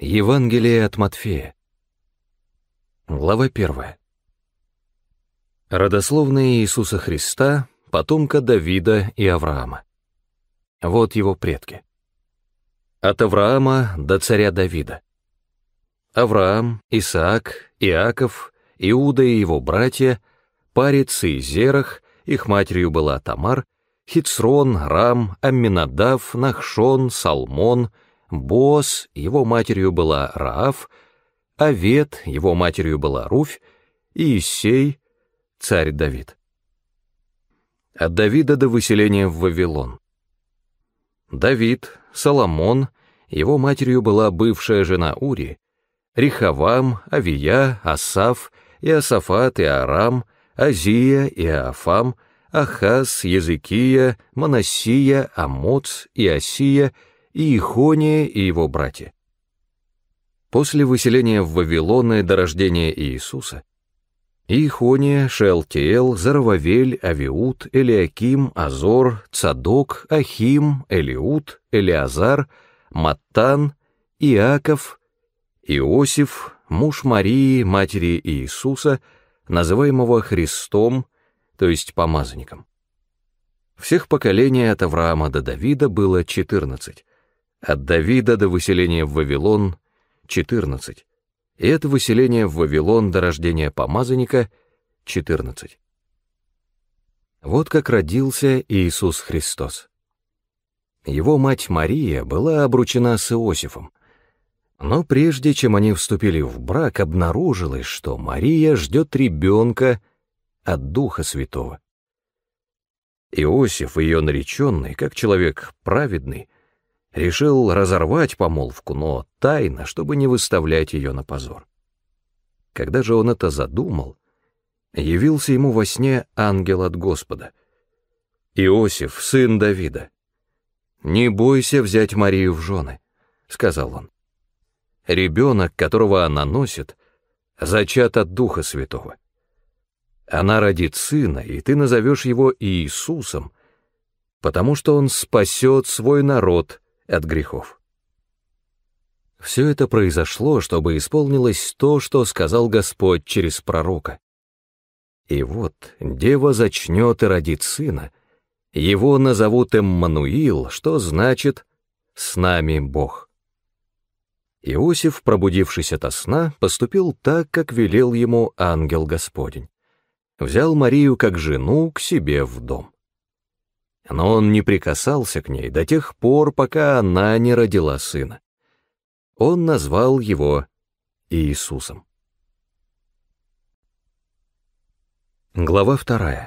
Евангелие от Матфея. Глава 1. Родословная Иисуса Христа, потомка Давида и Авраама. Вот его предки. От Авраама до царя Давида. Авраам, Исаак, Иаков, Иуда и его братья, Парец и Зерах, их матерью была Тамар, Хицрон, Рам, Амминадав, Нахшон, Салмон, Бооз, его матерью была Раав, Овед, его матерью была Руфь, и Иссей, царь Давид. От Давида до выселения в Вавилон. Давид, Соломон, его матерью была бывшая жена Урии, Рехавам, Авия, Асаф, Иосафат, Иорам, Азия, Иоафам, Ахаз, Езекия, Манассия, Амоц, Иосия, Иехония и его братья. После выселения в Вавилон и до рождения Иисуса, Иехония, Шеалтиэл, Зарававель, Авиуд, Элиаким, Азор, Цадок, Ахим, Элиуд, Элиазар, Маттан, Иаков, Иосиф, муж Марии, матери Иисуса, называемого Христом, то есть помазанником. Всех поколений от Авраама до Давида было 14, от Давида до выселения в Вавилон 14, и от выселения в Вавилон до рождения помазанника 14. Вот как родился Иисус Христос. Его мать Мария была обручена с Иосифом, но прежде чем они вступили в брак, обнаружилось, что Мария ждет ребенка от Духа Святого. Иосиф, ее нареченный, как человек праведный, решил разорвать помолвку, но тайно, чтобы не выставлять ее на позор. Когда же он это задумал, явился ему во сне ангел от Господа. «Иосиф, сын Давида, не бойся взять Марию в жены», — сказал он. «Ребенок, которого она носит, зачат от Духа Святого. Она родит сына, и ты назовешь его Иисусом, потому что он спасет свой народ от грехов». Все это произошло, чтобы исполнилось то, что сказал Господь через пророка. «И вот дева зачнет и родит сына, его назовут Эммануил, что значит «с нами Бог». Иосиф, пробудившись ото сна, поступил так, как велел ему ангел Господень. Взял Марию как жену к себе в дом. Но он не прикасался к ней до тех пор, пока она не родила сына. Он назвал его Иисусом. Глава 2.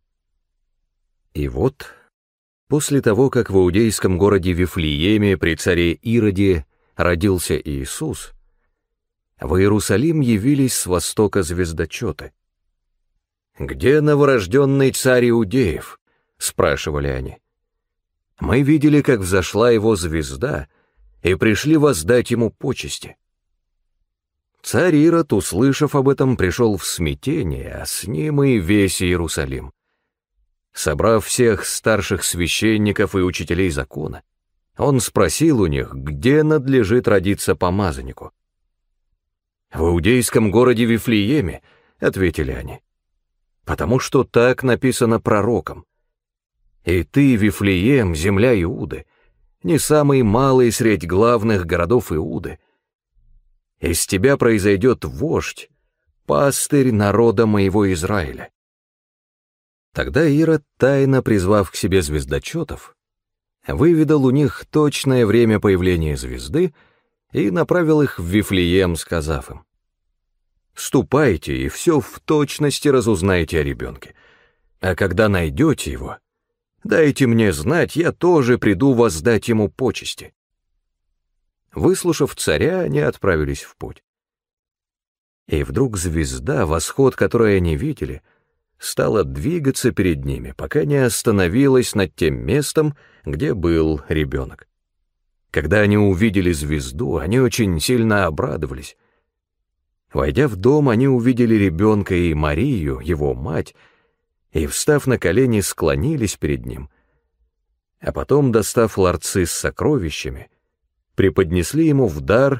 И вот, после того, как в иудейском городе Вифлееме при царе Ироде родился Иисус, в Иерусалим явились с востока звездочеты. «Где новорожденный царь иудеев?» — спрашивали они. «Мы видели, как взошла его звезда, и пришли воздать ему почести». Царь Ирод, услышав об этом, пришел в смятение, а с ним и весь Иерусалим. Собрав всех старших священников и учителей закона, он спросил у них, где надлежит родиться помазаннику. «В иудейском городе Вифлееме», — ответили они, «потому что так написано пророком. И ты, Вифлеем, земля Иуды, не самый малый средь главных городов Иуды. Из тебя произойдет вождь, пастырь народа моего Израиля». Тогда Ирод, тайно призвав к себе звездочетов, выведал у них точное время появления звезды и направил их в Вифлеем, сказав им: «Ступайте и все в точности разузнайте о ребенке, а когда найдете его, дайте мне знать, я тоже приду воздать ему почести». Выслушав царя, они отправились в путь. И вдруг звезда, восход которой они видели, стала двигаться перед ними, пока не остановилась над тем местом, где был ребенок. Когда они увидели звезду, они очень сильно обрадовались. Войдя в дом, они увидели ребенка и Марию, его мать, и, встав на колени, склонились перед ним, а потом, достав ларцы с сокровищами, преподнесли ему в дар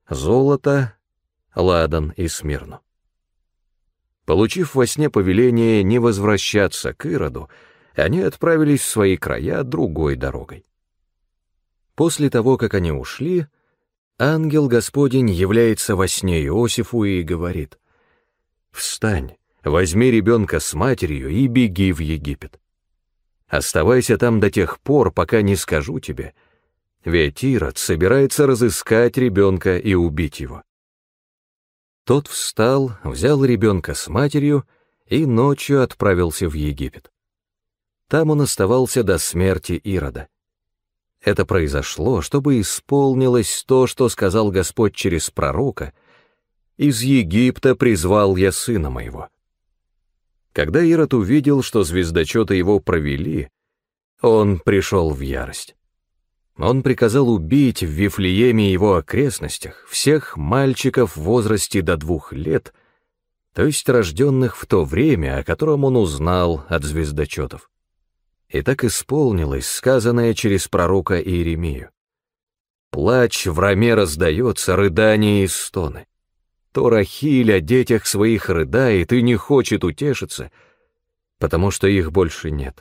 золото, ладан и смирну. Получив во сне повеление не возвращаться к Ироду, они отправились в свои края другой дорогой. После того, как они ушли, ангел Господень является во сне Иосифу и говорит: «Встань, возьми ребенка с матерью и беги в Египет. Оставайся там до тех пор, пока не скажу тебе, ведь Ирод собирается разыскать ребенка и убить его». Тот встал, взял ребенка с матерью и ночью отправился в Египет. Там он оставался до смерти Ирода. Это произошло, чтобы исполнилось то, что сказал Господь через пророка: «Из Египта призвал я сына моего». Когда Ирод увидел, что звездочеты его провели, он пришел в ярость. Он приказал убить в Вифлееме и его окрестностях всех мальчиков в возрасте до 2 лет, то есть рожденных в то время, о котором он узнал от звездочетов. И так исполнилось сказанное через пророка Иеремию: «Плач в Раме раздается, рыдания и стоны. То Рахиль о детях своих рыдает и не хочет утешиться, потому что их больше нет».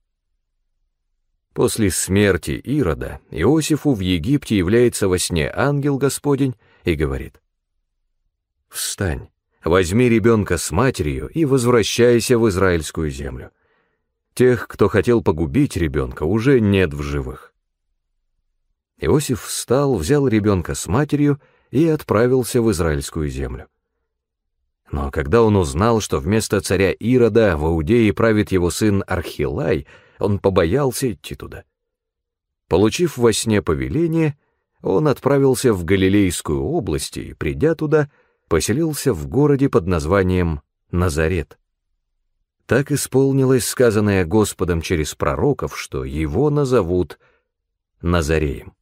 После смерти Ирода Иосифу в Египте является во сне ангел Господень и говорит: «Встань, возьми ребенка с матерью и возвращайся в израильскую землю. Тех, кто хотел погубить ребенка, уже нет в живых». Иосиф встал, взял ребенка с матерью и отправился в израильскую землю. Но когда он узнал, что вместо царя Ирода в Иудее правит его сын Архилай, он побоялся идти туда. Получив во сне повеление, он отправился в Галилейскую область и, придя туда, поселился в городе под названием Назарет. Так исполнилось сказанное Господом через пророков, что его назовут Назареем.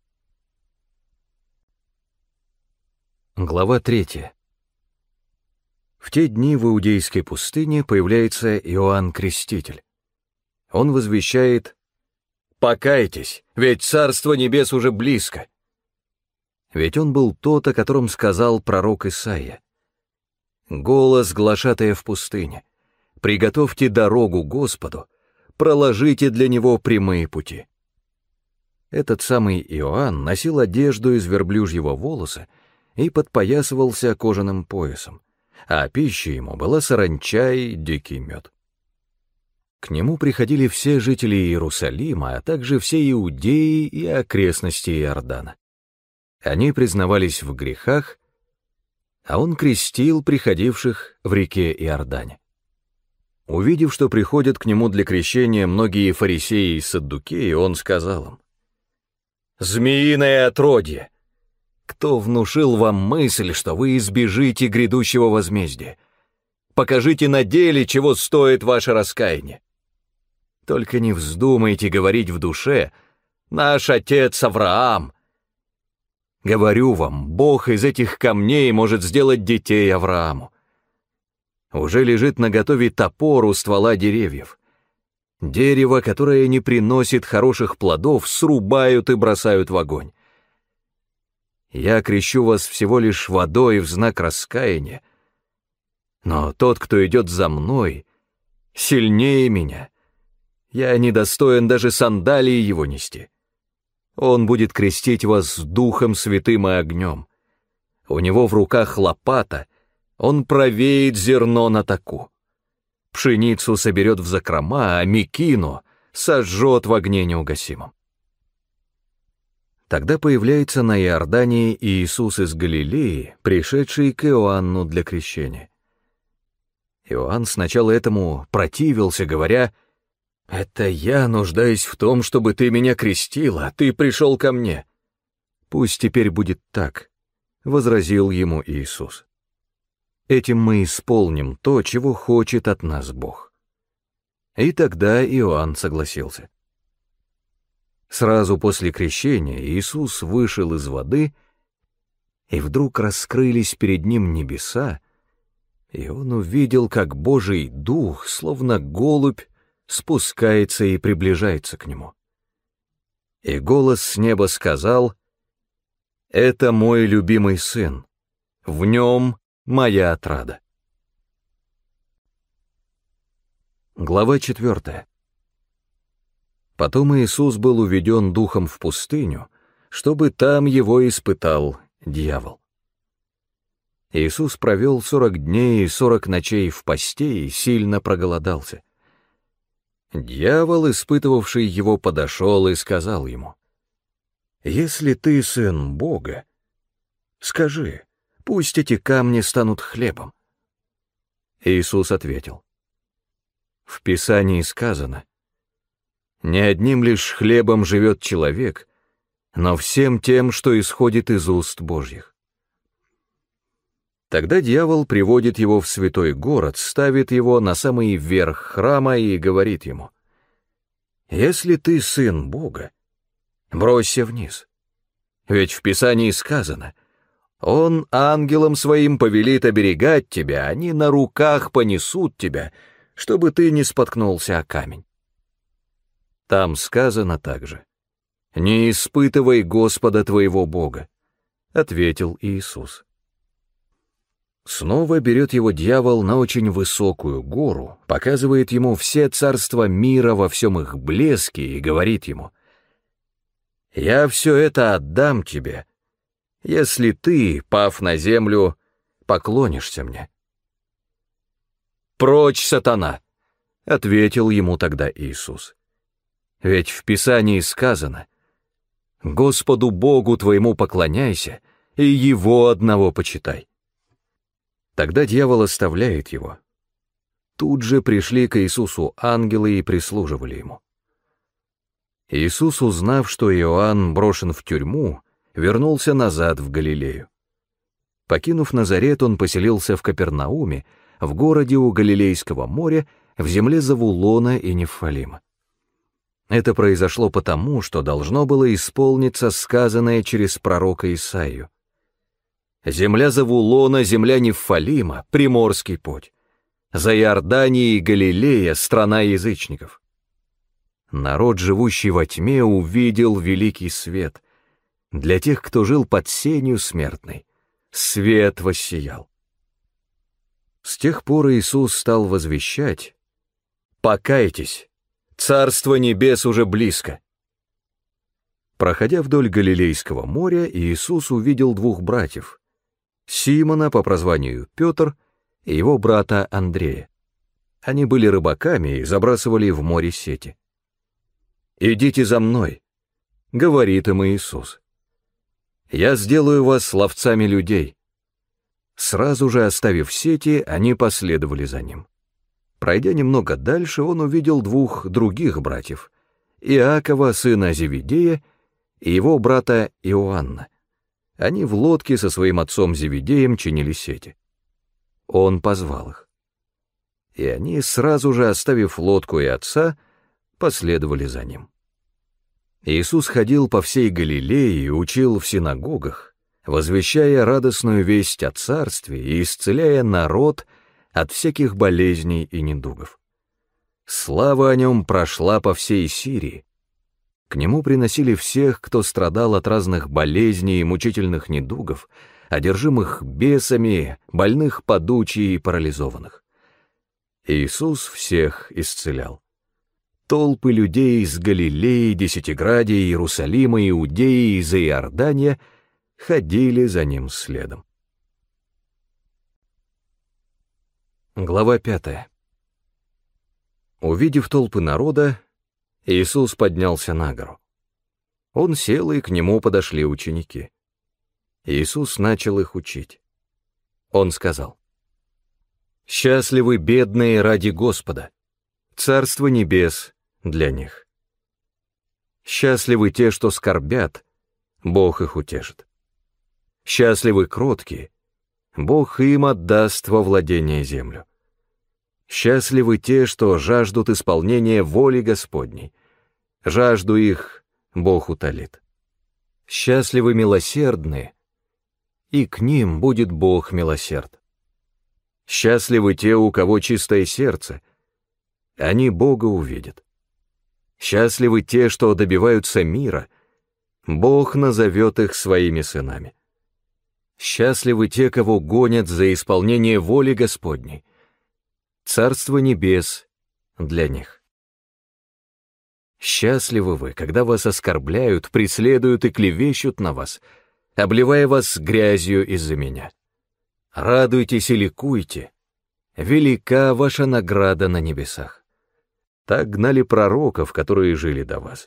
Глава 3. В те дни в Иудейской пустыне появляется Иоанн Креститель. Он возвещает: «Покайтесь, ведь Царство Небес уже близко». Ведь он был тот, о котором сказал пророк Исаия: «Голос глашатая в пустыне: приготовьте дорогу Господу, проложите для него прямые пути». Этот самый Иоанн носил одежду из верблюжьего волоса и подпоясывался кожаным поясом, а пищей ему была саранча и дикий мед. К нему приходили все жители Иерусалима, а также все иудеи и окрестности Иордана. Они признавались в грехах, а он крестил приходивших в реке Иордане. Увидев, что приходят к нему для крещения многие фарисеи и саддукеи, он сказал им: «Змеиное отродье! Кто внушил вам мысль, что вы избежите грядущего возмездия? Покажите на деле, чего стоит ваше раскаяние. Только не вздумайте говорить в душе: наш отец Авраам. Говорю вам, Бог из этих камней может сделать детей Аврааму. Уже лежит наготове топор у ствола деревьев. Дерево, которое не приносит хороших плодов, срубают и бросают в огонь. Я крещу вас всего лишь водой в знак раскаяния, но тот, кто идет за мной, сильнее меня. Я недостоин даже сандалии его нести. Он будет крестить вас Духом Святым и огнем. У него в руках лопата, он провеет зерно на таку. Пшеницу соберет в закрома, а мекину сожжет в огне неугасимом». Тогда появляется на Иордане Иисус из Галилеи, пришедший к Иоанну для крещения. Иоанн сначала этому противился, говоря: «Это я нуждаюсь в том, чтобы ты меня крестил, а ты пришел ко мне». «Пусть теперь будет так», — возразил ему Иисус. «Этим мы исполним то, чего хочет от нас Бог». И тогда Иоанн согласился. Сразу после крещения Иисус вышел из воды, и вдруг раскрылись перед ним небеса, и он увидел, как Божий Дух, словно голубь, спускается и приближается к нему. И голос с неба сказал: Это мой любимый сын, в нем моя отрада. Глава 4. Потом Иисус был уведен духом в пустыню, чтобы там его испытал дьявол. Иисус провел 40 дней и 40 ночей в посте и сильно проголодался. Дьявол, испытывавший его, подошел и сказал ему: «Если ты сын Бога, скажи, пусть эти камни станут хлебом». Иисус ответил: «В Писании сказано: не одним лишь хлебом живет человек, но всем тем, что исходит из уст Божьих». Тогда дьявол приводит его в святой город, ставит его на самый верх храма и говорит ему: «Если ты сын Бога, бросься вниз. Ведь в Писании сказано: Он ангелам своим повелит оберегать тебя, они на руках понесут тебя, чтобы ты не споткнулся о камень». Там сказано также: «Не испытывай Господа твоего Бога», — ответил Иисус. Снова берет его дьявол на очень высокую гору, показывает ему все царства мира во всем их блеске и говорит ему: «Я все это отдам тебе, если ты, пав на землю, поклонишься мне». «Прочь, сатана!» — ответил ему тогда Иисус. «Ведь в Писании сказано: Господу Богу твоему поклоняйся и Его одного почитай». Тогда дьявол оставляет его. Тут же пришли к Иисусу ангелы и прислуживали ему. Иисус, узнав, что Иоанн брошен в тюрьму, вернулся назад в Галилею. Покинув Назарет, он поселился в Капернауме, в городе у Галилейского моря, в земле Завулона и Неффалима. Это произошло потому, что должно было исполниться сказанное через пророка Исаию: «Земля Завулона, земля Неффалима, приморский путь. За Иорданией и Галилея — страна язычников». Народ, живущий во тьме, увидел великий свет. Для тех, кто жил под сенью смертной, свет воссиял. С тех пор Иисус стал возвещать: «Покайтесь, Царство Небес уже близко». Проходя вдоль Галилейского моря, Иисус увидел двух братьев: Симона по прозванию Петр и его брата Андрея. Они были рыбаками и забрасывали в море сети. «Идите за мной», — говорит им Иисус. «Я сделаю вас ловцами людей». Сразу же, оставив сети, они последовали за ним. Пройдя немного дальше, он увидел двух других братьев: Иакова, сына Зеведея, и его брата Иоанна. Они в лодке со своим отцом Зеведеем чинили сети. Он позвал их. И они, сразу же оставив лодку и отца, последовали за ним. Иисус ходил по всей Галилее и учил в синагогах, возвещая радостную весть о царстве и исцеляя народ от всяких болезней и недугов. Слава о нем прошла по всей Сирии. К нему приносили всех, кто страдал от разных болезней и мучительных недугов, одержимых бесами, больных подучий и парализованных. Иисус всех исцелял. Толпы людей из Галилеи, Десятиградия, Иерусалима, Иудеи и из Иордания ходили за ним следом. Глава 5. Увидев толпы народа, Иисус поднялся на гору. Он сел, и к нему подошли ученики. Иисус начал их учить. Он сказал: «Счастливы бедные ради Господа, Царство Небес для них. Счастливы те, что скорбят, Бог их утешит. Счастливы кроткие, Бог им отдаст во владение землю. Счастливы те, что жаждут исполнения воли Господней, жажду их Бог утолит. Счастливы милосердные, и к ним будет Бог милосерд. Счастливы те, у кого чистое сердце, они Бога увидят. Счастливы те, что добиваются мира, Бог назовет их своими сынами. Счастливы те, кого гонят за исполнение воли Господней. Царство небес для них. Счастливы вы, когда вас оскорбляют, преследуют и клевещут на вас, обливая вас грязью из-за меня. Радуйтесь и ликуйте, велика ваша награда на небесах. Так гнали пророков, которые жили до вас.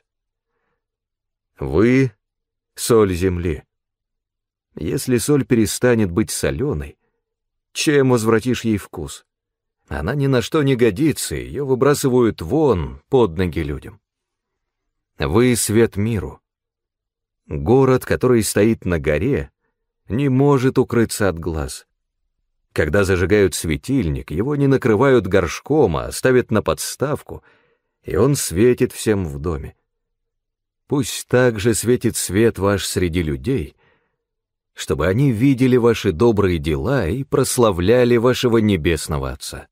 Вы — соль земли. Если соль перестанет быть соленой, чем возвратишь ей вкус? Она ни на что не годится, ее выбрасывают вон под ноги людям. Вы — свет миру. Город, который стоит на горе, не может укрыться от глаз. Когда зажигают светильник, его не накрывают горшком, а ставят на подставку, и он светит всем в доме. Пусть также светит свет ваш среди людей, чтобы они видели ваши добрые дела и прославляли вашего небесного Отца.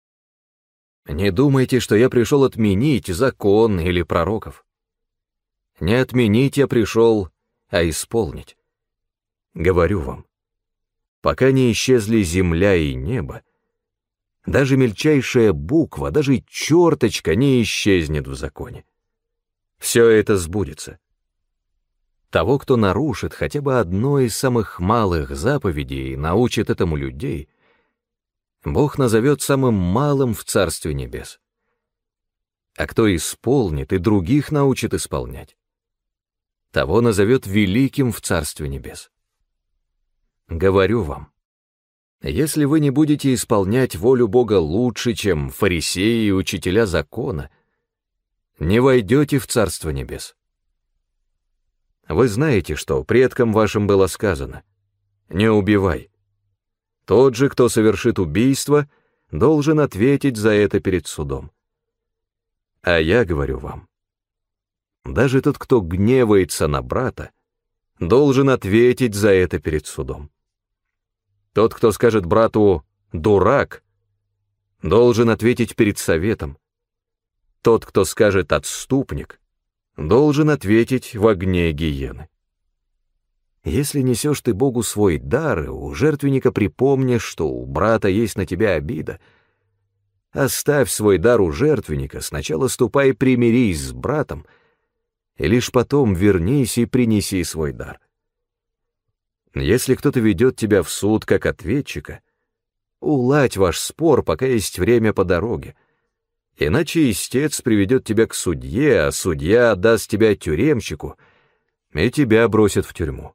Не думайте, что я пришел отменить закон или пророков. Не отменить я пришел, а исполнить. Говорю вам, пока не исчезли земля и небо, даже мельчайшая буква, даже черточка не исчезнет в законе. Все это сбудется. Того, кто нарушит хотя бы одно из самых малых заповедей и научит этому людей, Бог назовет самым малым в Царстве Небес. А кто исполнит и других научит исполнять, того назовет великим в Царстве Небес. Говорю вам, если вы не будете исполнять волю Бога лучше, чем фарисеи и учителя закона, не войдете в Царство Небес. Вы знаете, что предкам вашим было сказано: «Не убивай». Тот же, кто совершит убийство, должен ответить за это перед судом. А я говорю вам, даже тот, кто гневается на брата, должен ответить за это перед судом. Тот, кто скажет брату «дурак», должен ответить перед советом. Тот, кто скажет «отступник», должен ответить в огне гиены. Если несешь ты Богу свой дар, и у жертвенника припомнишь, что у брата есть на тебя обида, оставь свой дар у жертвенника, сначала ступай и примирись с братом, и лишь потом вернись и принеси свой дар. Если кто-то ведет тебя в суд как ответчика, уладь ваш спор, пока есть время по дороге, иначе истец приведет тебя к судье, а судья отдаст тебя тюремщику, и тебя бросят в тюрьму.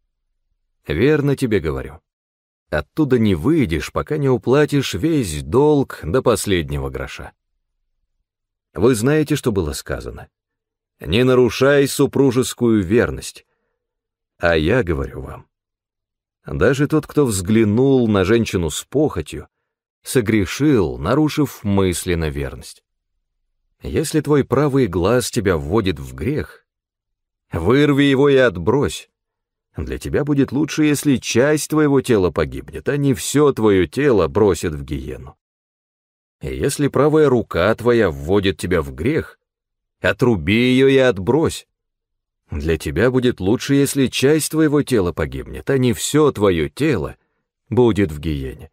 Верно тебе говорю, оттуда не выйдешь, пока не уплатишь весь долг до последнего гроша. Вы знаете, что было сказано: «Не нарушай супружескую верность». А я говорю вам, даже тот, кто взглянул на женщину с похотью, согрешил, нарушив мысленно верность. Если твой правый глаз тебя вводит в грех, вырви его и отбрось. Для тебя будет лучше, если часть твоего тела погибнет, а не все твое тело бросит в гиену. И если правая рука твоя вводит тебя в грех, отруби ее и отбрось. Для тебя будет лучше, если часть твоего тела погибнет, а не все твое тело будет в гиене.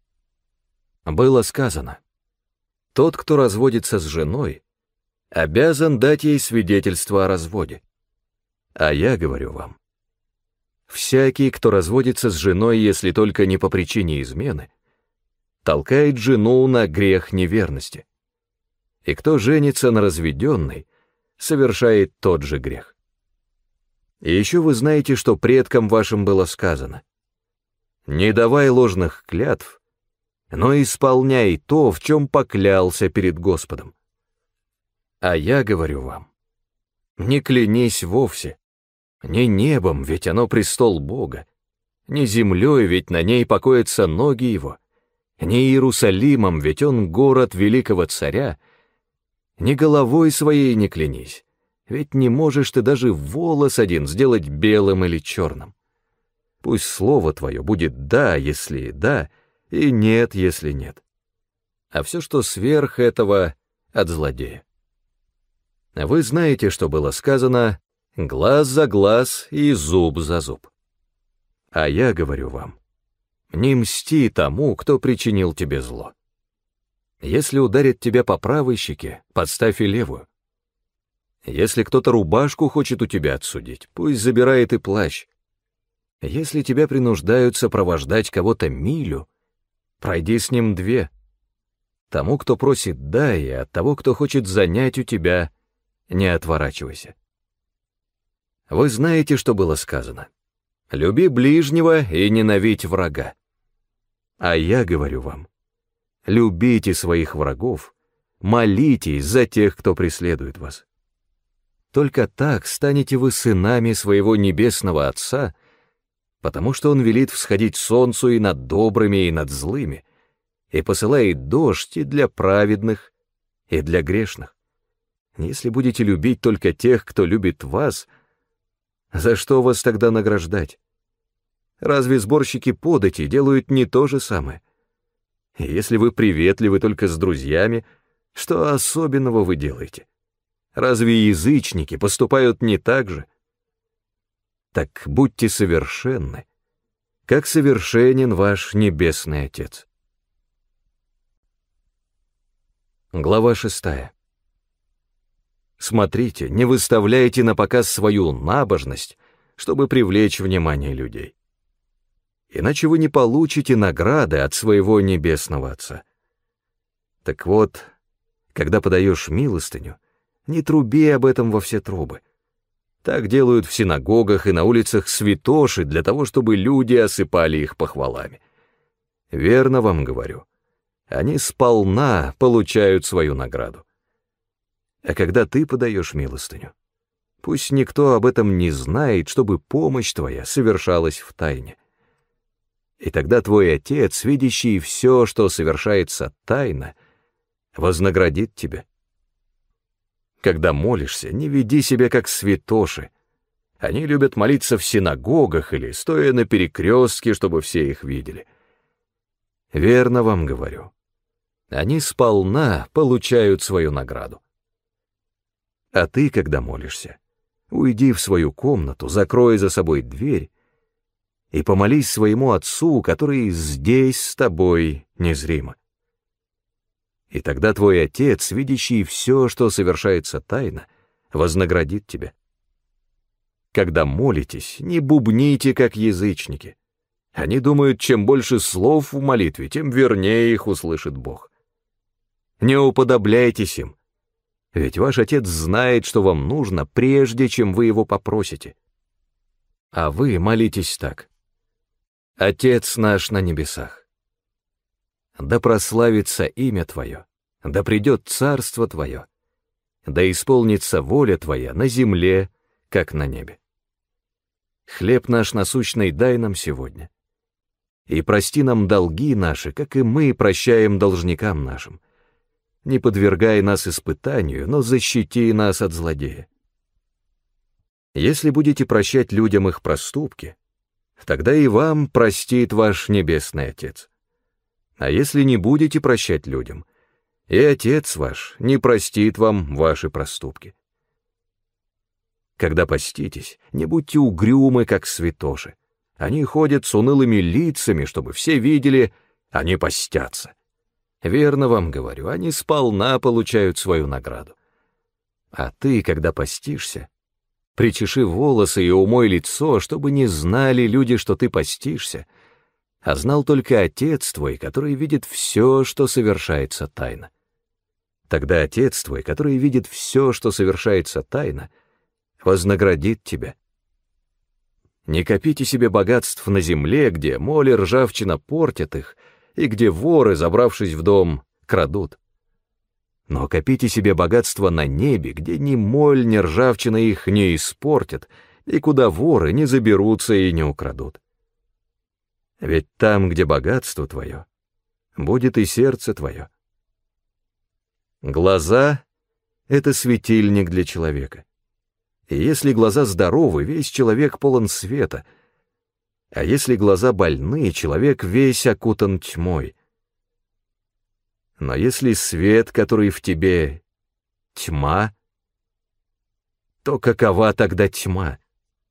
Было сказано: тот, кто разводится с женой, обязан дать ей свидетельство о разводе. А я говорю вам, всякий, кто разводится с женой, если только не по причине измены, толкает жену на грех неверности. И кто женится на разведенной, совершает тот же грех. И еще вы знаете, что предкам вашим было сказано: не давай ложных клятв, но исполняй то, в чем поклялся перед Господом. А я говорю вам, не клянись вовсе, не небом, ведь оно престол Бога, не землей, ведь на ней покоятся ноги Его, не Иерусалимом, ведь он город великого царя, не головой своей не клянись, ведь не можешь ты даже волос один сделать белым или черным. Пусть слово твое будет «да», если «да», и «нет», если «нет». А все, что сверх этого, от злодея. Вы знаете, что было сказано: глаз за глаз и зуб за зуб. А я говорю вам, не мсти тому, кто причинил тебе зло. Если ударит тебя по правой щеке, подставь и левую. Если кто-то рубашку хочет у тебя отсудить, пусть забирает и плащ. Если тебя принуждают сопровождать кого-то милю, пройди с ним 2. Тому, кто просит, дай, и от того, кто хочет занять у тебя, не отворачивайся. Вы знаете, что было сказано: люби ближнего и ненавидь врага. А я говорю вам, любите своих врагов, молитесь за тех, кто преследует вас. Только так станете вы сынами своего небесного Отца, потому что Он велит всходить солнцу и над добрыми, и над злыми, и посылает дождь и для праведных, и для грешных. Если будете любить только тех, кто любит вас, за что вас тогда награждать? Разве сборщики подати делают не то же самое? И если вы приветливы только с друзьями, что особенного вы делаете? Разве язычники поступают не так же? Так будьте совершенны, как совершенен ваш Небесный Отец. Глава 6. Смотрите, не выставляйте на показ свою набожность, чтобы привлечь внимание людей. Иначе вы не получите награды от своего Небесного Отца. Так вот, когда подаешь милостыню, не труби об этом во все трубы. Так делают в синагогах и на улицах святоши для того, чтобы люди осыпали их похвалами. Верно вам говорю, они сполна получают свою награду. А когда ты подаешь милостыню, пусть никто об этом не знает, чтобы помощь твоя совершалась в тайне. И тогда твой Отец, видящий все, что совершается тайно, вознаградит тебя. Когда молишься, не веди себя как святоши. Они любят молиться в синагогах или стоя на перекрестке, чтобы все их видели. Верно вам говорю, они сполна получают свою награду. А ты, когда молишься, уйди в свою комнату, закрой за собой дверь и помолись своему Отцу, который здесь с тобой незримо. И тогда твой Отец, видящий все, что совершается тайно, вознаградит тебя. Когда молитесь, не бубните, как язычники. Они думают, чем больше слов в молитве, тем вернее их услышит Бог. Не уподобляйтесь им, ведь ваш Отец знает, что вам нужно, прежде чем вы его попросите. А вы молитесь так: Отец наш на небесах, да прославится имя Твое, да придет царство Твое, да исполнится воля Твоя на земле, как на небе. Хлеб наш насущный дай нам сегодня, и прости нам долги наши, как и мы прощаем должникам нашим. Не подвергай нас испытанию, но защити нас от злодея. Если будете прощать людям их проступки, тогда и вам простит ваш Небесный Отец. А если не будете прощать людям, и Отец ваш не простит вам ваши проступки. Когда поститесь, не будьте угрюмы, как святоши. Они ходят с унылыми лицами, чтобы все видели, они постятся. Верно вам говорю, они сполна получают свою награду. А ты, когда постишься, причеши волосы и умой лицо, чтобы не знали люди, что ты постишься, а знал только Отец твой, который видит все, что совершается тайно. Тогда Отец твой, который видит все, что совершается тайно, вознаградит тебя. Не копите себе богатств на земле, где моль и ржавчина портят их, и где воры, забравшись в дом, крадут. Но копите себе богатство на небе, где ни моль, ни ржавчина их не испортят, и куда воры не заберутся и не украдут. Ведь там, где богатство твое, будет и сердце твое. Глаза — это светильник для человека. И если глаза здоровы, весь человек полон света, а если глаза больны, человек весь окутан тьмой. Но если свет, который в тебе, тьма, то какова тогда тьма?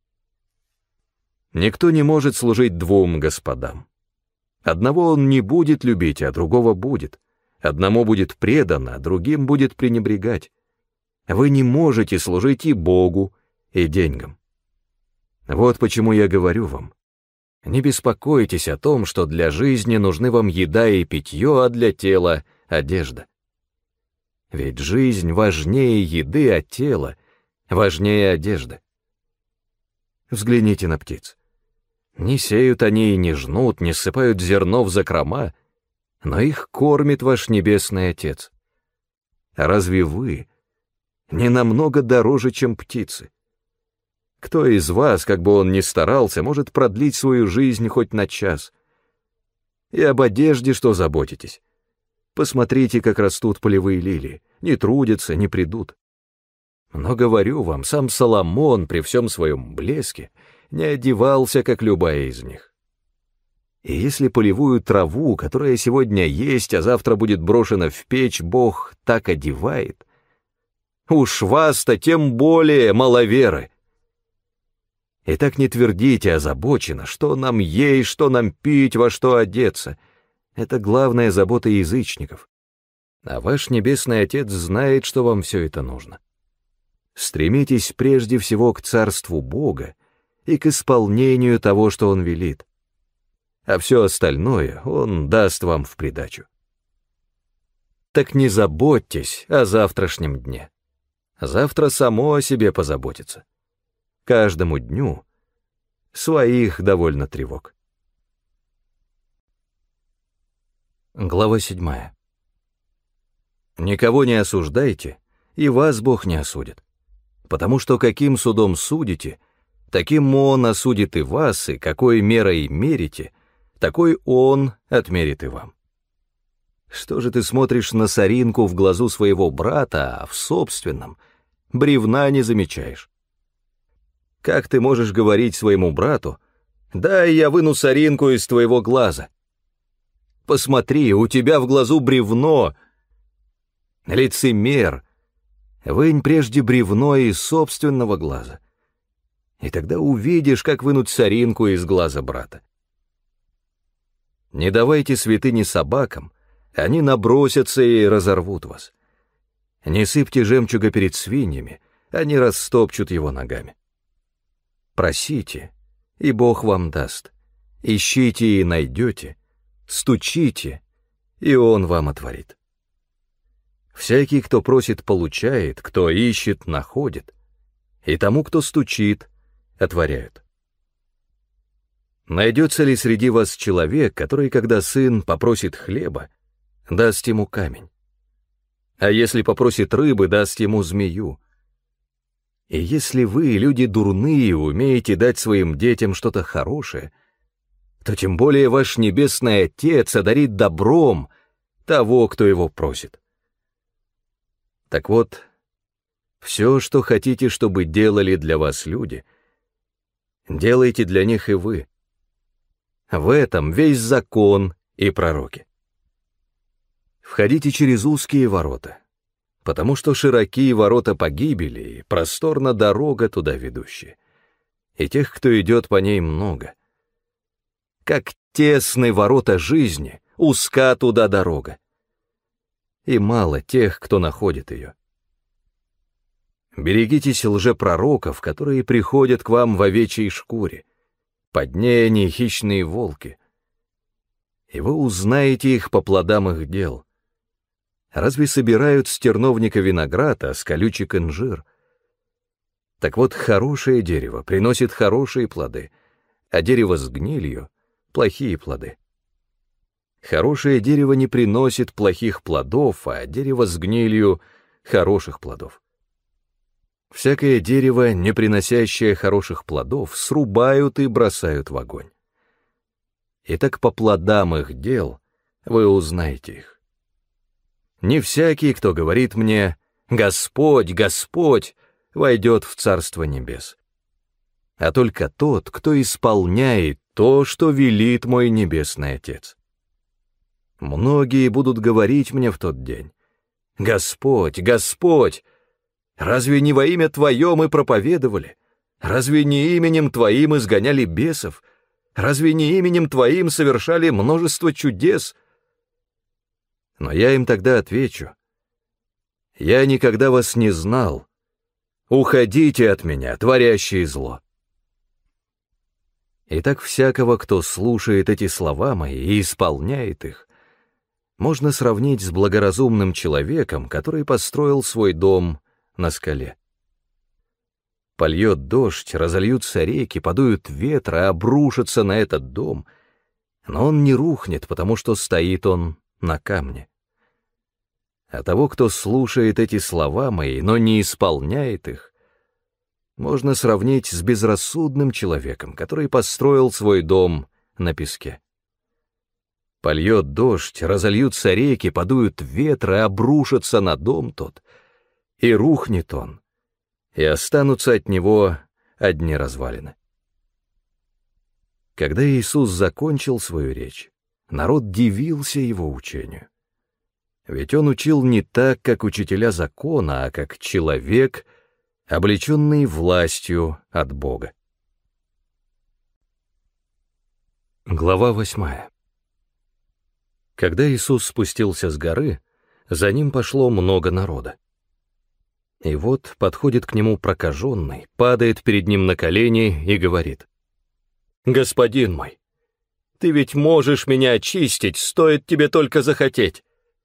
Никто не может служить двум господам. Одного он не будет любить, а другого будет. Одному будет предан, а другим будет пренебрегать. Вы не можете служить и Богу, и деньгам. Вот почему я говорю вам, не беспокойтесь о том, что для жизни нужны вам еда и питье, а для тела — одежда. Ведь жизнь важнее еды, а тело важнее одежды. Взгляните на птиц. Не сеют они и не жнут, не ссыпают зерно в закрома, но их кормит ваш Небесный Отец. А разве вы не намного дороже, чем птицы? Кто из вас, как бы он ни старался, может продлить свою жизнь хоть на час? И об одежде что заботитесь? Посмотрите, как растут полевые лилии, не трудятся, не придут. Но говорю вам, сам Соломон при всем своем блеске не одевался, как любая из них. И если полевую траву, которая сегодня есть, а завтра будет брошена в печь, Бог так одевает, уж вас-то тем более маловеры. Итак, не твердите озабоченно, что нам есть, что нам пить, во что одеться. Это главная забота язычников. А ваш Небесный Отец знает, что вам все это нужно. Стремитесь прежде всего к царству Бога и к исполнению того, что Он велит. А все остальное Он даст вам в придачу. Так не заботьтесь о завтрашнем дне. Завтра само о себе позаботится. Каждому дню своих довольно тревог. Глава 7. Никого не осуждайте, и вас Бог не осудит, потому что каким судом судите, таким Он осудит и вас, и какой мерой мерите, такой Он отмерит и вам. Что же ты смотришь на соринку в глазу своего брата, а в собственном бревна не замечаешь? Как ты можешь говорить своему брату: «Дай я выну соринку из твоего глаза»? Посмотри, у тебя в глазу бревно. Лицемер, вынь прежде бревно из собственного глаза, и тогда увидишь, как вынуть соринку из глаза брата. Не давайте святыни собакам, они набросятся и разорвут вас. Не сыпьте жемчуга перед свиньями, они растопчут его ногами. Просите, и Бог вам даст. Ищите и найдете, стучите, и Он вам отворит. Всякий, кто просит, получает, кто ищет, находит, и тому, кто стучит, отворяют. Найдется ли среди вас человек, который, когда сын попросит хлеба, даст ему камень? А если попросит рыбы, даст ему змею? И если вы, люди дурные, умеете дать своим детям что-то хорошее, то тем более ваш Небесный Отец одарит добром того, кто его просит. Так вот, все, что хотите, чтобы делали для вас люди, делайте для них и вы. В этом весь закон и пророки. Входите через узкие ворота, потому что широкие ворота погибели, и просторна дорога туда ведущая, и тех, кто идет по ней, много. Как тесны ворота жизни, узка туда дорога, и мало тех, кто находит ее. Берегитесь лжепророков, которые приходят к вам в овечьей шкуре, под ней они хищные волки, и вы узнаете их по плодам их дел. Разве собирают с терновника виноград, а с колючек инжир? Так вот, хорошее дерево приносит хорошие плоды, а дерево с гнилью — плохие плоды. Хорошее дерево не приносит плохих плодов, а дерево с гнилью — хороших плодов. Всякое дерево, не приносящее хороших плодов, срубают и бросают в огонь. Итак, по плодам их дел вы узнаете их. Не всякий, кто говорит мне «Господь, Господь», войдет в Царство Небес, а только тот, кто исполняет то, что велит мой Небесный Отец. Многие будут говорить мне в тот день: «Господь, Господь, Разве не во имя Твое мы проповедовали? Разве не именем Твоим изгоняли бесов? Разве не именем Твоим совершали множество чудес? Но я им тогда отвечу: я никогда вас не знал. Уходите от меня, творящие зло. Итак, всякого, кто слушает эти слова мои и исполняет их, можно сравнить с благоразумным человеком, который построил свой дом на скале. Польет дождь, разольются реки, подуют ветры, обрушатся на этот дом, но он не рухнет, потому что стоит он на камне. А того, кто слушает эти слова мои, но не исполняет их, можно сравнить с безрассудным человеком, который построил свой дом на песке. Польет дождь, разольются реки, подуют ветры, обрушатся на дом тот, и рухнет он, и останутся от него одни развалины. Когда Иисус закончил свою речь, народ дивился его учению. Ведь он учил не так, как учителя закона, а как человек, облеченный властью от Бога. Глава 8. Когда Иисус спустился с горы, за ним пошло много народа. И вот подходит к нему прокаженный, падает перед ним на колени и говорит: «Господин мой, ты ведь можешь меня очистить, стоит тебе только захотеть».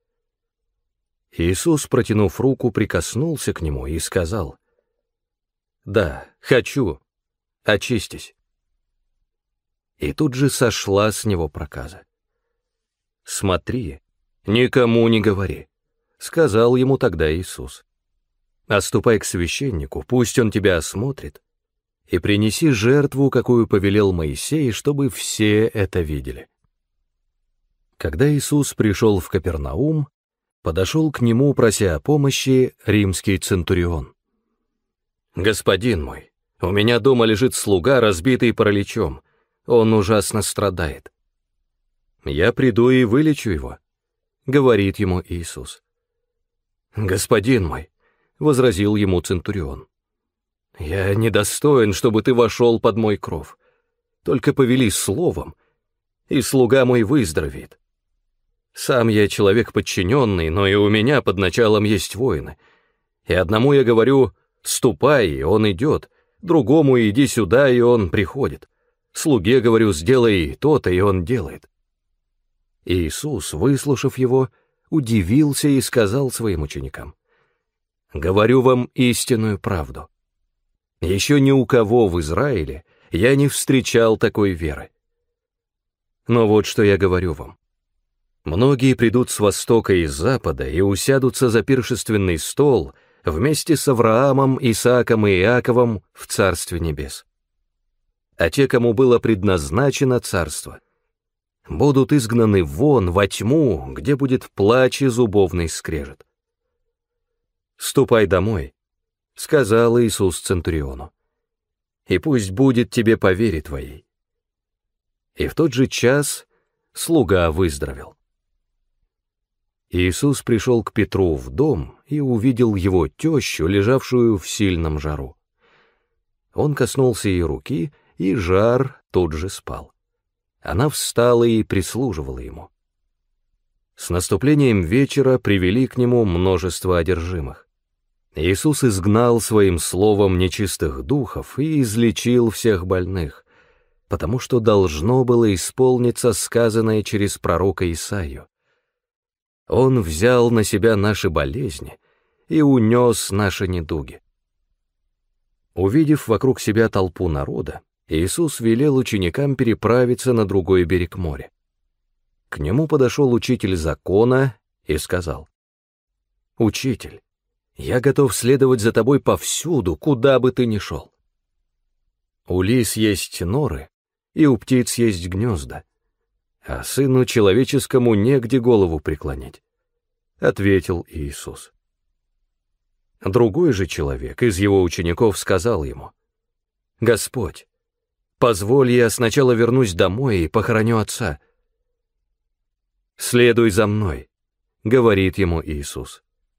Иисус, протянув руку, прикоснулся к нему и сказал: «Да, хочу, очистись». И тут же сошла с него проказа. «Смотри, никому не говори», — сказал ему тогда Иисус. «А ступай к священнику, пусть он тебя осмотрит, и принеси жертву, какую повелел Моисей, чтобы все это видели». Когда Иисус пришел в Капернаум, подошел к нему, прося о помощи, римский центурион. «Господин мой, у меня дома лежит слуга, разбитый параличом, он ужасно страдает. Я приду и вылечу его», — говорит ему Иисус. «Господин мой», — возразил ему центурион, — «я недостоин, чтобы ты вошел под мой кров. Только повели словом, и слуга мой выздоровеет. Сам я человек подчиненный, но и у меня под началом есть воины. И одному я говорю: ступай, и он идет, другому: иди сюда, и он приходит. Слуге говорю: сделай то-то, и он делает». Иисус, выслушав его, удивился и сказал своим ученикам: «Говорю вам истинную правду. Еще ни у кого в Израиле я не встречал такой веры. Но вот что я говорю вам. Многие придут с востока и с запада и усядутся за пиршественный стол вместе с Авраамом, Исааком и Иаковом в Царстве Небес. А те, кому было предназначено царство, будут изгнаны вон, во тьму, где будет плач и зубовный скрежет». «Ступай домой», — сказал Иисус центуриону, «и пусть будет тебе по вере твоей». И в тот же час слуга выздоровел. Иисус пришел к Петру в дом и увидел его тещу, лежавшую в сильном жару. Он коснулся ее руки, и жар тут же спал. Она встала и прислуживала ему. С наступлением вечера привели к нему множество одержимых. Иисус изгнал своим словом нечистых духов и излечил всех больных, потому что должно было исполниться сказанное через пророка Исаию: «Он взял на себя наши болезни и унес наши недуги». Увидев вокруг себя толпу народа, Иисус велел ученикам переправиться на другой берег моря. К нему подошел учитель закона и сказал: «Учитель, я готов следовать за тобой повсюду, куда бы ты ни шел. У лис есть норы, и у птиц есть гнезда, а сыну человеческому негде голову преклонить», — ответил Иисус. Другой же человек из его учеников сказал ему: «Господь, позволь, я сначала вернусь домой и похороню отца». «Следуй за мной», — говорит ему Иисус.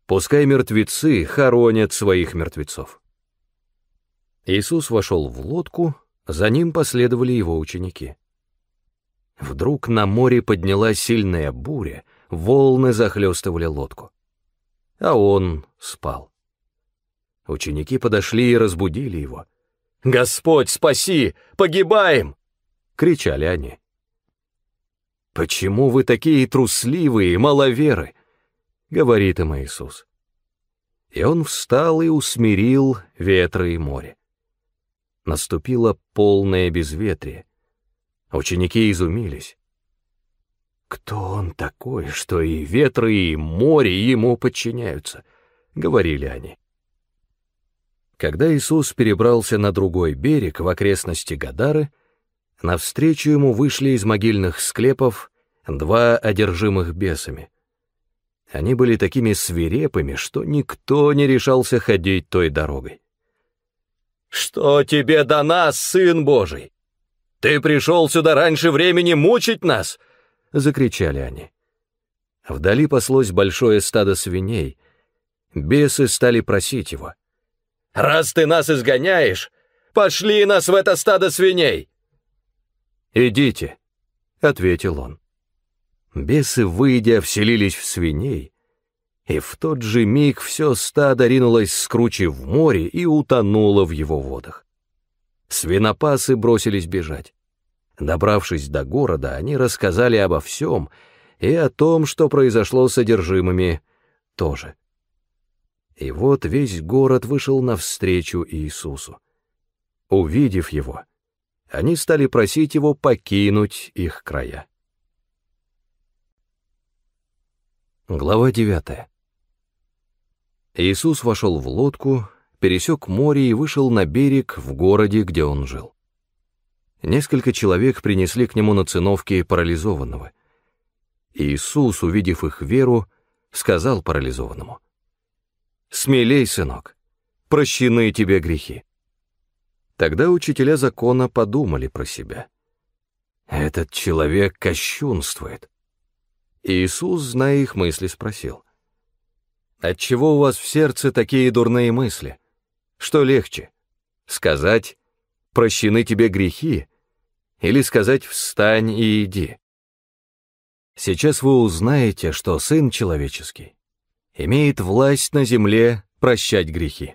Пускай мертвецы хоронят своих мертвецов». Иисус вошел в лодку, за ним последовали его ученики. Вдруг на море поднялась сильная буря, волны захлестывали лодку. А он спал. Ученики подошли и разбудили его. «Господь, спаси! Погибаем!» — кричали они. «Почему вы такие трусливые, маловеры?» — говорит им Иисус. И он встал и усмирил ветры и море. Наступило полное безветрие. Ученики изумились. «Кто он такой, что и ветры, и море ему подчиняются?» — говорили они. Когда Иисус перебрался на другой берег, в окрестности Гадары, навстречу ему вышли из могильных склепов два одержимых бесами. Они были такими свирепыми, что никто не решался ходить той дорогой. «Что тебе до нас, Сын Божий? Ты пришел сюда раньше времени мучить нас!» — закричали они. Вдали паслось большое стадо свиней. Бесы стали просить его: «Раз ты нас изгоняешь, пошли нас в это стадо свиней!» «Идите», — ответил он. Бесы, выйдя, вселились в свиней, и в тот же миг все стадо ринулось с кручи в море и утонуло в его водах. Свинопасы бросились бежать. Добравшись до города, они рассказали обо всем, и о том, что произошло с содержимыми, тоже. И вот весь город вышел навстречу Иисусу. Увидев его, они стали просить его покинуть их края. Глава 9. Иисус вошел в лодку, пересек море и вышел на берег в городе, где он жил. Несколько человек принесли к нему на циновке парализованного. Иисус, увидев их веру, сказал парализованному: «Смелей, сынок, прощены тебе грехи». Тогда учителя закона подумали про себя: «Этот человек кощунствует». Иисус, зная их мысли, спросил: «Отчего у вас в сердце такие дурные мысли? Что легче, сказать: прощены тебе грехи, или сказать: встань и иди? Сейчас вы узнаете, что Сын Человеческий имеет власть на земле прощать грехи.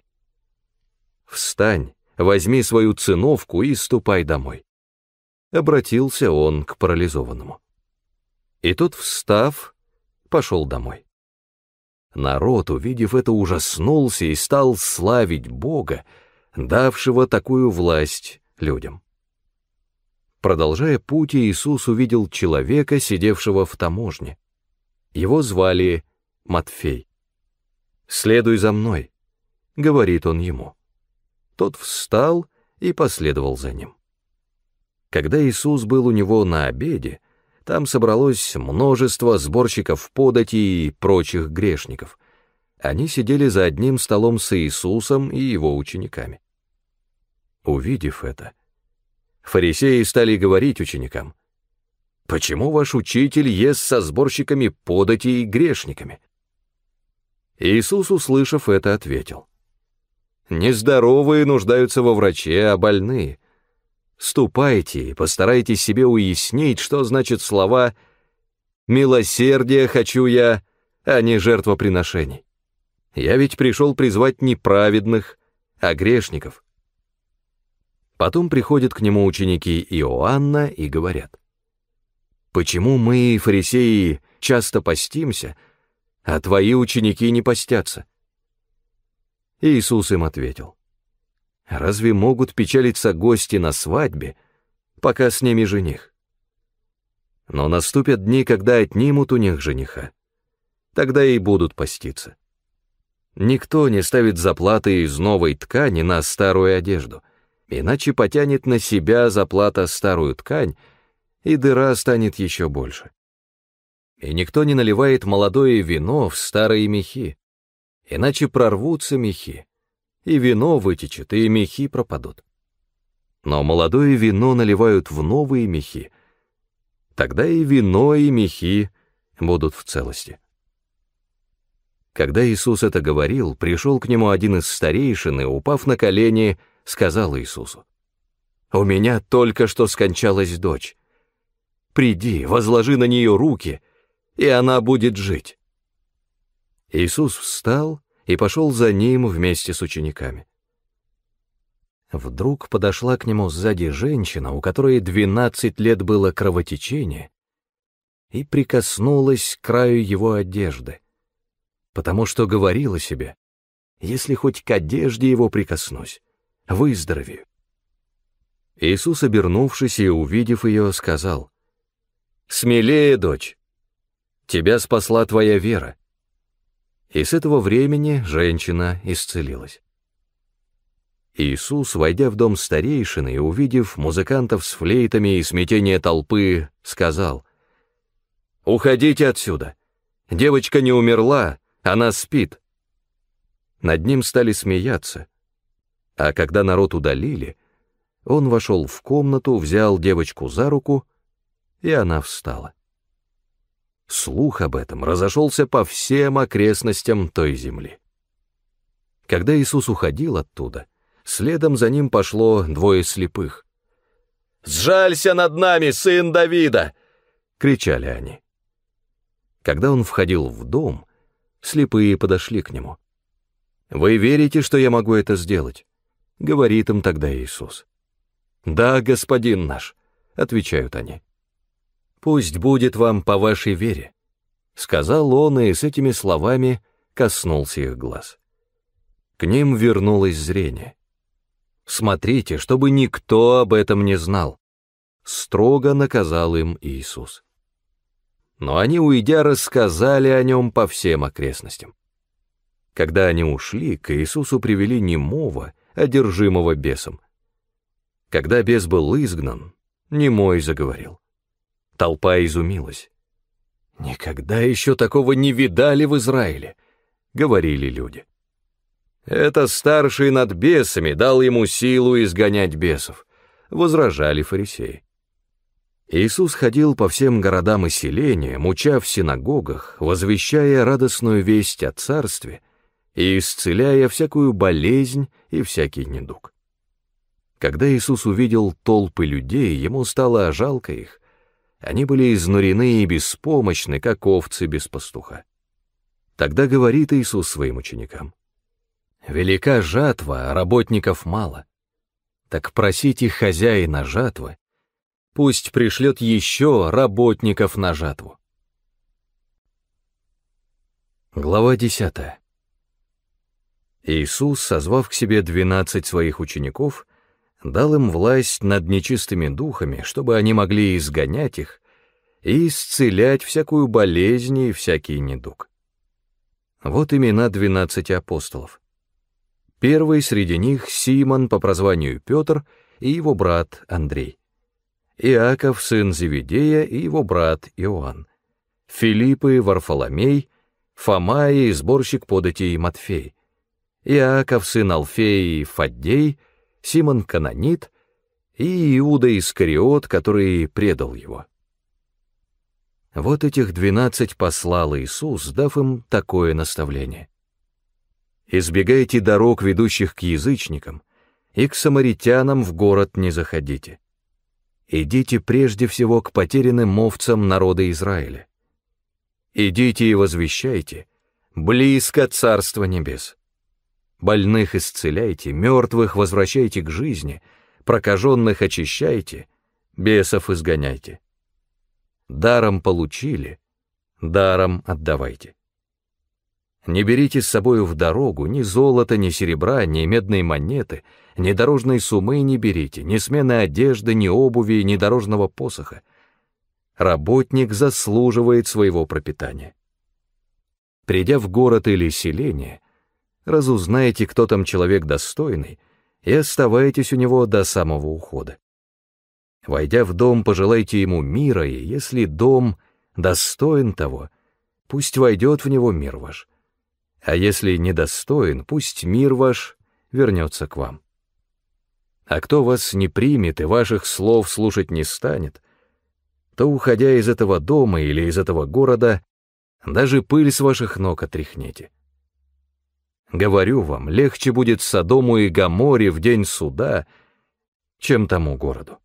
Встань, возьми свою циновку и ступай домой». Обратился он к парализованному. И тот, встав, пошел домой. Народ, увидев это, ужаснулся и стал славить Бога, давшего такую власть людям. Продолжая путь, Иисус увидел человека, сидевшего в таможне. Его звали Матфей. «Следуй за мной», — говорит он ему. Тот встал и последовал за ним. Когда Иисус был у него на обеде, там собралось множество сборщиков подати и прочих грешников. Они сидели за одним столом с Иисусом и его учениками. Увидев это, фарисеи стали говорить ученикам: «Почему ваш учитель ест со сборщиками подати и грешниками?» Иисус, услышав это, ответил: «Нездоровые нуждаются во враче, а больные. Ступайте и постарайтесь себе уяснить, что значит слова «милосердие хочу я, а не жертвоприношений». Я ведь пришел призвать не праведных, а грешников». Потом приходят к нему ученики Иоанна и говорят: «Почему мы, фарисеи, часто постимся, а твои ученики не постятся?» Иисус им ответил: «Разве могут печалиться гости на свадьбе, пока с ними жених? Но наступят дни, когда отнимут у них жениха, тогда и будут поститься. Никто не ставит заплаты из новой ткани на старую одежду, иначе потянет на себя заплата старую ткань, и дыра станет еще больше. И никто не наливает молодое вино в старые мехи, иначе прорвутся мехи, и вино вытечет, и мехи пропадут. Но молодое вино наливают в новые мехи, тогда и вино, и мехи будут в целости». Когда Иисус это говорил, пришел к нему один из старейшин и, упав на колени, сказал Иисусу: «У меня только что скончалась дочь. Приди, возложи на нее руки, и она будет жить». Иисус встал и пошел за ним вместе с учениками. Вдруг подошла к нему сзади женщина, у которой 12 лет было кровотечение, и прикоснулась к краю его одежды, потому что говорила себе: «Если хоть к одежде его прикоснусь, выздоровею». Иисус, обернувшись и увидев ее, сказал: «Смелее, дочь, тебя спасла твоя вера». И с этого времени женщина исцелилась. Иисус, войдя в дом старейшины и увидев музыкантов с флейтами и смятение толпы, сказал: «Уходите отсюда! Девочка не умерла, она спит». Над ним стали смеяться, а когда народ удалили, он вошел в комнату, взял девочку за руку, и она встала. Слух об этом разошелся по всем окрестностям той земли. Когда Иисус уходил оттуда, следом за ним пошло 2 слепых. «Сжалься над нами, сын Давида!» — кричали они. Когда он входил в дом, слепые подошли к нему. «Вы верите, что я могу это сделать?» — говорит им тогда Иисус. «Да, господин наш», — отвечают они. «Пусть будет вам по вашей вере», — сказал он, и с этими словами коснулся их глаз. К ним вернулось зрение. «Смотрите, чтобы никто об этом не знал», — строго наказал им Иисус. Но они, уйдя, рассказали о нем по всем окрестностям. Когда они ушли, к Иисусу привели немого, одержимого бесом. Когда бес был изгнан, немой заговорил. Толпа изумилась. «Никогда еще такого не видали в Израиле», — говорили люди. «Это старший над бесами дал ему силу изгонять бесов», — возражали фарисеи. Иисус ходил по всем городам и селениям, уча в синагогах, возвещая радостную весть о царстве и исцеляя всякую болезнь и всякий недуг. Когда Иисус увидел толпы людей, ему стало жалко их. Они были изнурены и беспомощны, как овцы без пастуха. Тогда говорит Иисус своим ученикам: «Велика жатва, а работников мало. Так просите хозяина жатвы, пусть пришлет еще работников на жатву». Глава 10. Иисус, созвав к себе 12 своих учеников, дал им власть над нечистыми духами, чтобы они могли изгонять их и исцелять всякую болезнь и всякий недуг. Вот имена 12 апостолов. Первый среди них Симон по прозванию Петр и его брат Андрей, Иаков, сын Зеведея, и его брат Иоанн, Филипп и Варфоломей, Фома и сборщик податей Матфей, Иаков, сын Алфея и Фаддей, Симон Кананит и Иуда Искариот, который предал его. Вот этих 12 послал Иисус, дав им такое наставление: «Избегайте дорог, ведущих к язычникам, и к самаритянам в город не заходите. Идите прежде всего к потерянным овцам народа Израиля. Идите и возвещайте: близко Царство Небес. Больных исцеляйте, мертвых возвращайте к жизни, прокаженных очищайте, бесов изгоняйте. Даром получили, даром отдавайте. Не берите с собою в дорогу ни золота, ни серебра, ни медной монеты, ни дорожной суммы не берите, ни смены одежды, ни обуви, ни дорожного посоха. Работник заслуживает своего пропитания. Придя в город или селение, разузнайте, кто там человек достойный, и оставайтесь у него до самого ухода. Войдя в дом, пожелайте ему мира, и если дом достоин того, пусть войдет в него мир ваш. А если недостоин, пусть мир ваш вернется к вам. А кто вас не примет и ваших слов слушать не станет, то, уходя из этого дома или из этого города, даже пыль с ваших ног отряхнете. Говорю вам, легче будет Содому и Гоморре в день суда, чем тому городу.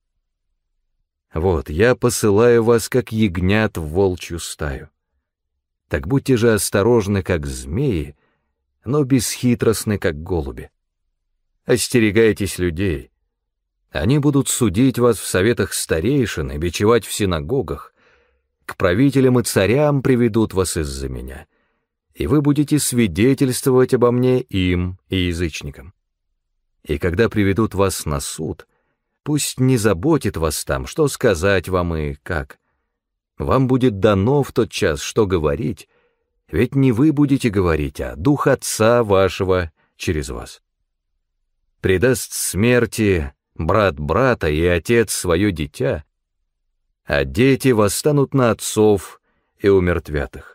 Вот, я посылаю вас, как ягнят в волчью стаю. Так будьте же осторожны, как змеи, но бесхитростны, как голуби. Остерегайтесь людей. Они будут судить вас в советах старейшин и бичевать в синагогах. К правителям и царям приведут вас из-за меня, и вы будете свидетельствовать обо мне им и язычникам. И когда приведут вас на суд, пусть не заботит вас там, что сказать вам и как. Вам будет дано в тот час, что говорить, ведь не вы будете говорить, а Дух Отца вашего через вас. Предаст смерти брат брата и отец свое дитя, а дети восстанут на отцов и умертвят их.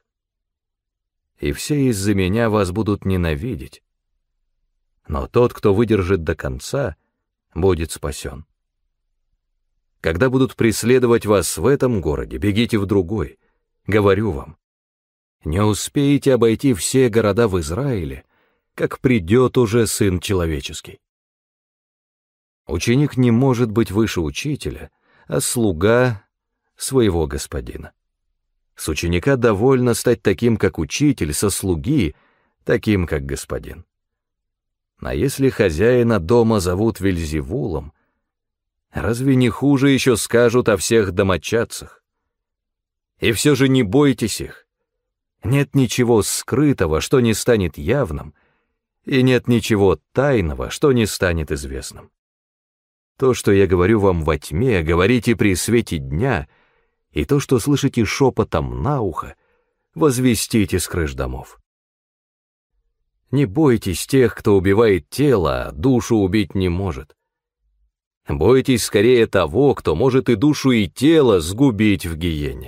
И все из-за меня вас будут ненавидеть, но тот, кто выдержит до конца, будет спасен. Когда будут преследовать вас в этом городе, бегите в другой. Говорю вам, не успеете обойти все города в Израиле, как придет уже Сын Человеческий. Ученик не может быть выше учителя, а слуга — своего господина. С ученика довольно стать таким, как учитель, со слуги — таким, как господин. А если хозяина дома зовут Вельзевулом, разве не хуже еще скажут о всех домочадцах? И все же не бойтесь их. Нет ничего скрытого, что не станет явным, и нет ничего тайного, что не станет известным. То, что я говорю вам во тьме, говорите при свете дня, и то, что слышите шепотом на ухо, возвестите с крыш домов. Не бойтесь тех, кто убивает тело, а душу убить не может. Бойтесь скорее того, кто может и душу, и тело сгубить в гиене.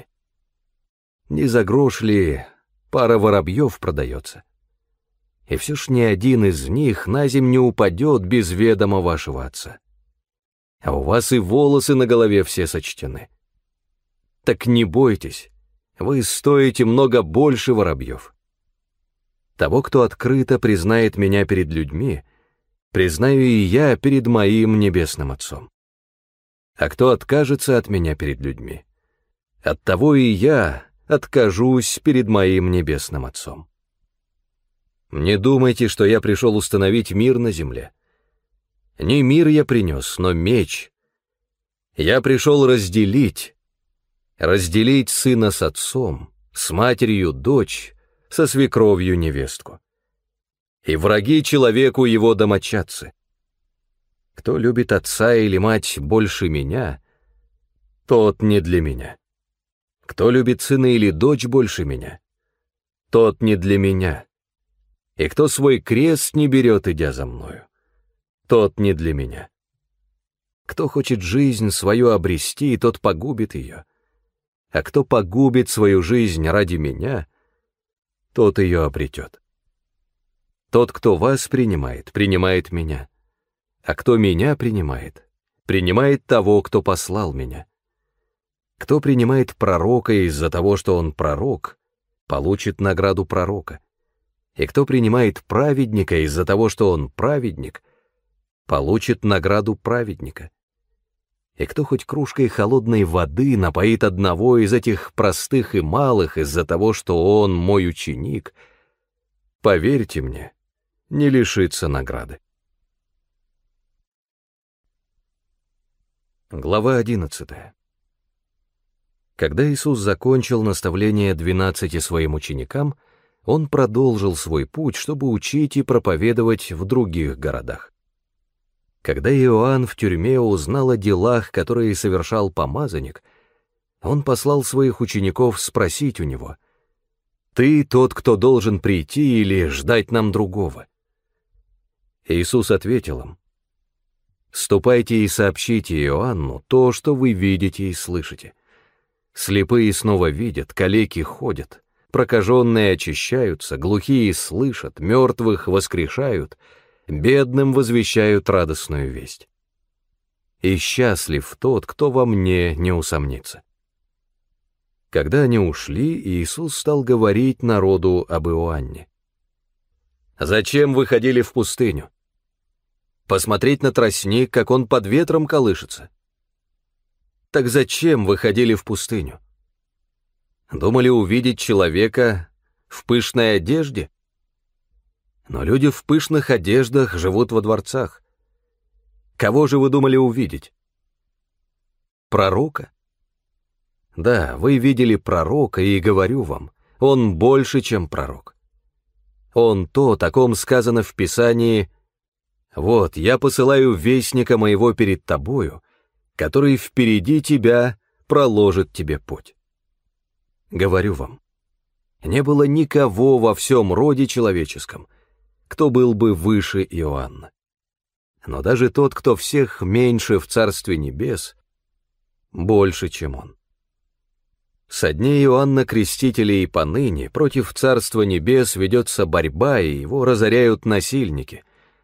Не за грош ли пара воробьев продается? И все ж ни один из них на земь не упадет без ведома вашего Отца. А у вас и волосы на голове все сочтены. Так не бойтесь, вы стоите много больше воробьев. Того, кто открыто признает меня перед людьми, признаю и я перед моим небесным Отцом. А кто откажется от меня перед людьми, от того и я откажусь перед моим небесным Отцом. Не думайте, что я пришел установить мир на земле. Не мир я принес, но меч. Я пришел разделить сына с отцом, с матерью дочь, со свекровью невестку. И враги человеку его домочадцы. Кто любит отца или мать больше меня, тот не для меня. Кто любит сына или дочь больше меня, тот не для меня. И кто свой крест не берет, идя за мною, тот не для меня. Кто хочет жизнь свою обрести, тот погубит ее. А кто погубит свою жизнь ради меня, тот ее обретет. Тот, кто вас принимает, принимает меня. А кто меня принимает, принимает того, кто послал меня. Кто принимает пророка из-за того, что он пророк, получит награду пророка. И кто принимает праведника из-за того, что он праведник, получит награду праведника. И кто хоть кружкой холодной воды напоит одного из этих простых и малых из-за того, что он мой ученик, поверьте мне, не лишится награды. Глава 11. Когда Иисус закончил наставление 12 своим ученикам, Он продолжил свой путь, чтобы учить и проповедовать в других городах. Когда Иоанн в тюрьме узнал о делах, которые совершал помазанник, он послал своих учеников спросить у него: «Ты тот, кто должен прийти, или ждать нам другого?» Иисус ответил им: «Ступайте и сообщите Иоанну то, что вы видите и слышите. Слепые снова видят, калеки ходят, прокаженные очищаются, глухие слышат, мертвых воскрешают, бедным возвещают радостную весть. И счастлив тот, кто во мне не усомнится». Когда они ушли, Иисус стал говорить народу об Иоанне. Зачем вы ходили в пустыню? Посмотреть на тростник, как он под ветром колышется. Так зачем вы ходили в пустыню? Думали увидеть человека в пышной одежде? Но люди в пышных одеждах живут во дворцах. Кого же вы думали увидеть? Пророка? Да, вы видели пророка, и говорю вам, он больше, чем пророк. Он то, о ком сказано в Писании: «Вот, я посылаю вестника моего перед тобою, который впереди тебя проложит тебе путь». Говорю вам, не было никого во всем роде человеческом, кто был бы выше Иоанна. Но даже тот, кто всех меньше в Царстве Небес, больше, чем он. Со дней Иоанна Крестителя и поныне против Царства Небес ведется борьба, и его разоряют насильники.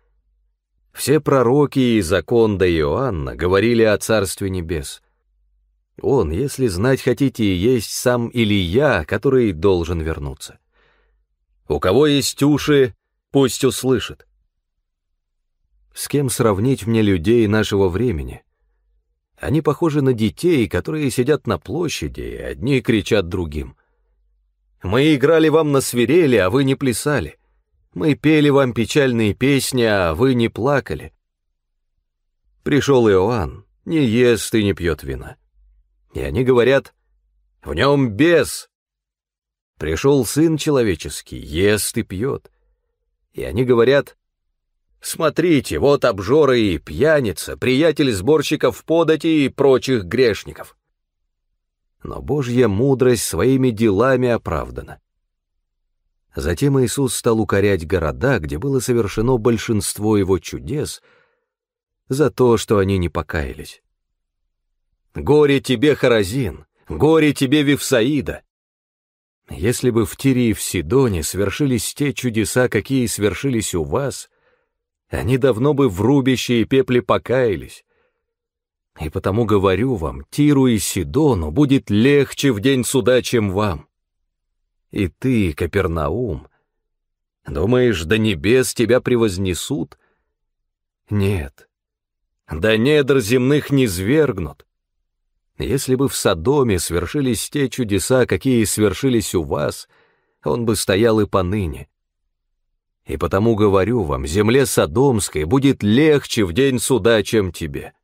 Все пророки и закон до Иоанна говорили о Царстве Небес. Он, если знать хотите, и есть сам Илия, который должен вернуться. У кого есть уши, пусть услышит. С кем сравнить мне людей нашего времени? Они похожи на детей, которые сидят на площади, и одни кричат другим: «Мы играли вам на свирели, а вы не плясали. Мы пели вам печальные песни, а вы не плакали». Пришел Иоанн, не ест и не пьет вина. И они говорят: «В нем бес». Пришел Сын Человеческий, ест и пьет. И они говорят: «Смотрите, вот обжора и пьяница, приятель сборщиков подати и прочих грешников». Но Божья мудрость своими делами оправдана. Затем Иисус стал укорять города, где было совершено большинство его чудес, за то, что они не покаялись. «Горе тебе, Хоразин! Горе тебе, Вифсаида! Если бы в Тире и в Сидоне свершились те чудеса, какие свершились у вас, они давно бы в рубище и пепле покаялись. И потому говорю вам, Тиру и Сидону будет легче в день суда, чем вам. И ты, Капернаум, думаешь, до небес тебя превознесут? Нет, до недр земных низвергнут. Если бы в Содоме свершились те чудеса, какие свершились у вас, он бы стоял и поныне. И потому говорю вам, земле Содомской будет легче в день суда, чем тебе».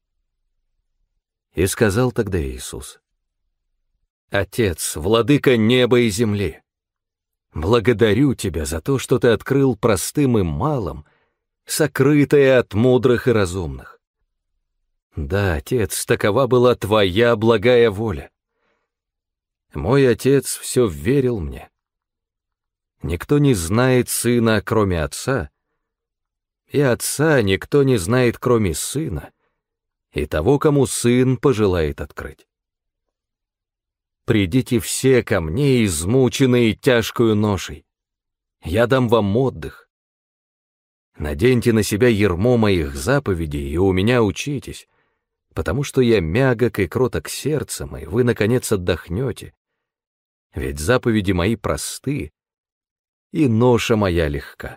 И сказал тогда Иисус: «Отец, владыка неба и земли, благодарю тебя за то, что ты открыл простым и малым сокрытое от мудрых и разумных. Да, Отец, такова была твоя благая воля. Мой Отец все верил мне. Никто не знает Сына, кроме Отца, и Отца никто не знает, кроме Сына, и того, кому Сын пожелает открыть. Придите все ко мне, измученные тяжкою ношей. Я дам вам отдых. Наденьте на себя ярмо моих заповедей и у меня учитесь, потому что я мягок и кроток сердцем, и вы, наконец, отдохнете. Ведь заповеди мои просты, и ноша моя легка».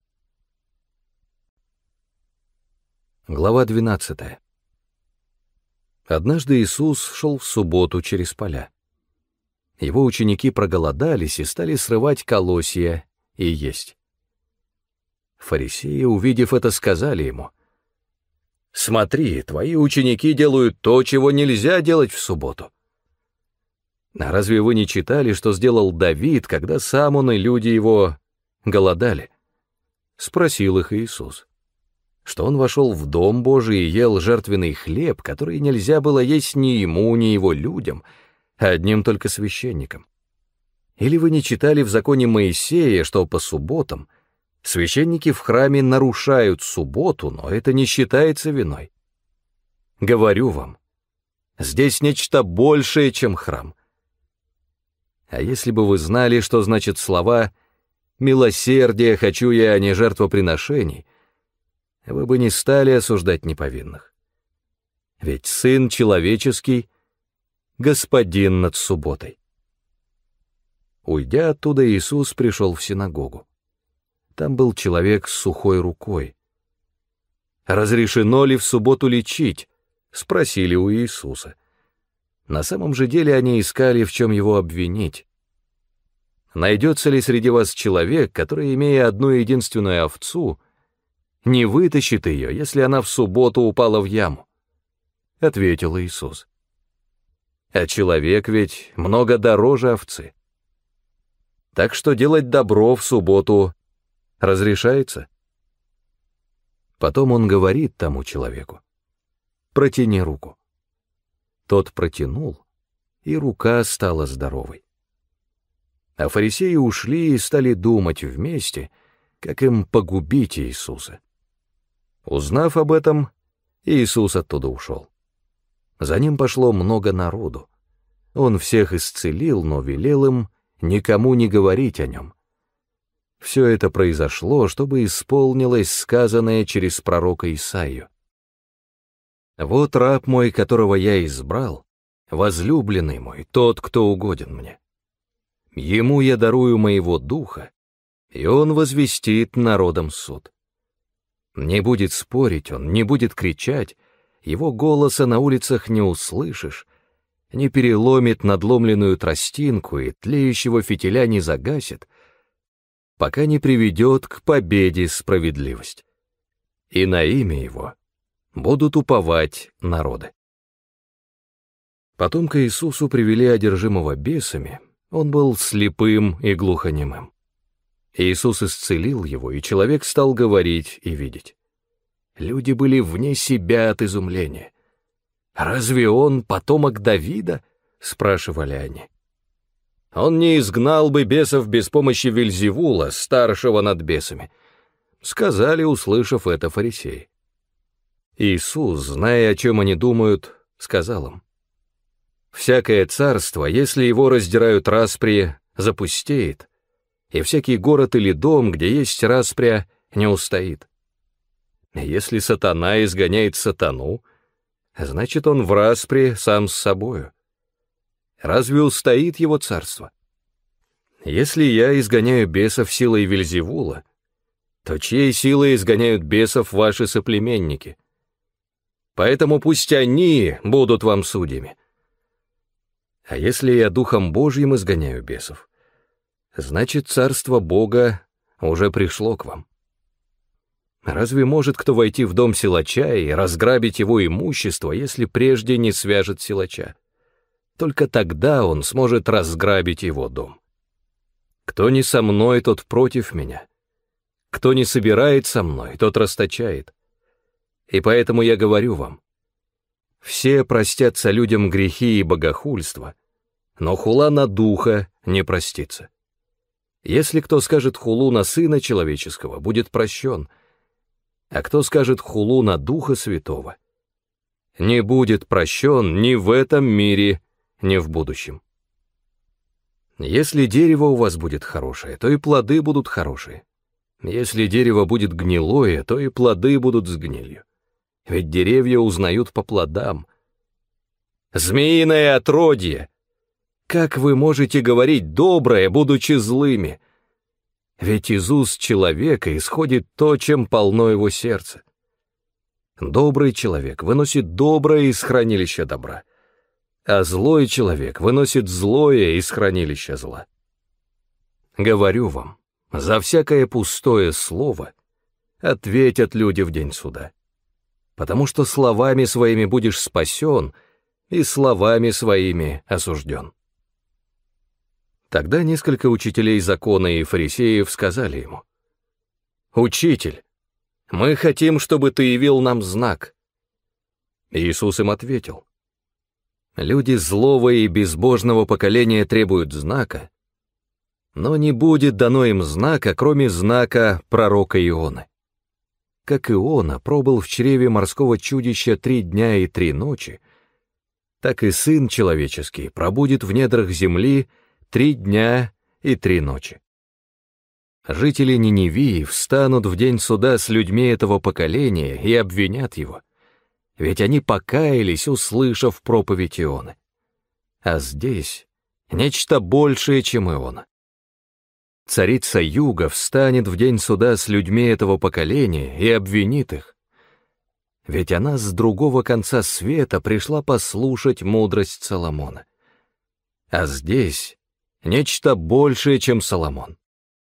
Глава 12. Однажды Иисус шел в субботу через поля. Его ученики проголодались и стали срывать колосья и есть. Фарисеи, увидев это, сказали ему: «Смотри, твои ученики делают то, чего нельзя делать в субботу». А разве вы не читали, что сделал Давид, когда сам он и люди его голодали? Спросил их Иисус. Что он вошел в дом Божий и ел жертвенный хлеб, который нельзя было есть ни ему, ни его людям, а одним только священникам. Или вы не читали в законе Моисея, что по субботам священники в храме нарушают субботу, но это не считается виной? Говорю вам, здесь нечто большее, чем храм. А если бы вы знали, что значит слова «милосердие хочу я, а не жертвоприношений», вы бы не стали осуждать неповинных. Ведь Сын Человеческий — Господин над субботой. Уйдя оттуда, Иисус пришел в синагогу. Там был человек с сухой рукой. «Разрешено ли в субботу лечить?» — спросили у Иисуса. На самом же деле они искали, в чем его обвинить. «Найдется ли среди вас человек, который, имея одну единственную овцу, не вытащит ее, если она в субботу упала в яму?» — ответил Иисус. «А человек ведь много дороже овцы. Так что делать добро в субботу разрешается?» Потом он говорит тому человеку: «Протяни руку». Тот протянул, и рука стала здоровой. А фарисеи ушли и стали думать вместе, как им погубить Иисуса. Узнав об этом, Иисус оттуда ушел. За ним пошло много народу. Он всех исцелил, но велел им никому не говорить о нем. Все это произошло, чтобы исполнилось сказанное через пророка Исаию: «Вот раб мой, которого я избрал, возлюбленный мой, тот, кто угоден мне. Ему я дарую моего духа, и он возвестит народам суд. Не будет спорить он, не будет кричать, его голоса на улицах не услышишь, не переломит надломленную тростинку и тлеющего фитиля не загасит, пока не приведет к победе справедливость. И на имя его будут уповать народы». Потом к Иисусу привели одержимого бесами, он был слепым и глухонемым. Иисус исцелил его, и человек стал говорить и видеть. Люди были вне себя от изумления. «Разве он потомок Давида?» — спрашивали они. «Он не изгнал бы бесов без помощи Вельзевула, старшего над бесами», — сказали, услышав это фарисеи. Иисус, зная, о чем они думают, сказал им: «Всякое царство, если его раздирают распри, запустеет, и всякий город или дом, где есть распря, не устоит. Если сатана изгоняет сатану, значит, он в распри сам с собою. Разве устоит его царство? Если я изгоняю бесов силой Вельзевула, то чьей силой изгоняют бесов ваши соплеменники? Поэтому пусть они будут вам судьями. А если я Духом Божьим изгоняю бесов, значит, царство Бога уже пришло к вам. Разве может кто войти в дом силача и разграбить его имущество, если прежде не свяжет силача? Только тогда он сможет разграбить его дом. Кто не со мной, тот против меня. Кто не собирает со мной, тот расточает. И поэтому я говорю вам: все простятся людям грехи и богохульство, но хула на Духа не простится. Если кто скажет хулу на Сына Человеческого, будет прощен, а кто скажет хулу на Духа Святого, не будет прощен ни в этом мире, ни в будущем. Если дерево у вас будет хорошее, то и плоды будут хорошие. Если дерево будет гнилое, то и плоды будут с гнилью. Ведь деревья узнают по плодам. Змеиное отродье! Как вы можете говорить доброе, будучи злыми? Ведь из уст человека исходит то, чем полно его сердце. Добрый человек выносит доброе из хранилища добра, а злой человек выносит злое из хранилища зла. Говорю вам, за всякое пустое слово ответят люди в день суда, потому что словами своими будешь спасен, и словами своими осужден. Тогда несколько учителей закона и фарисеев сказали ему: «Учитель, мы хотим, чтобы ты явил нам знак». Иисус им ответил: «Люди злого и безбожного поколения требуют знака, но не будет дано им знака, кроме знака пророка Ионы. Как Иона пробыл в чреве морского чудища 3 дня и 3 ночи, так и Сын Человеческий пробудет в недрах земли 3 дня и 3 ночи. Жители Ниневии встанут в день суда с людьми этого поколения и обвинят его, ведь они покаялись, услышав проповедь Ионы. А здесь нечто большее, чем Иона. Царица Юга встанет в день суда с людьми этого поколения и обвинит их. Ведь она с другого конца света пришла послушать мудрость Соломона. А здесь нечто большее, чем Соломон.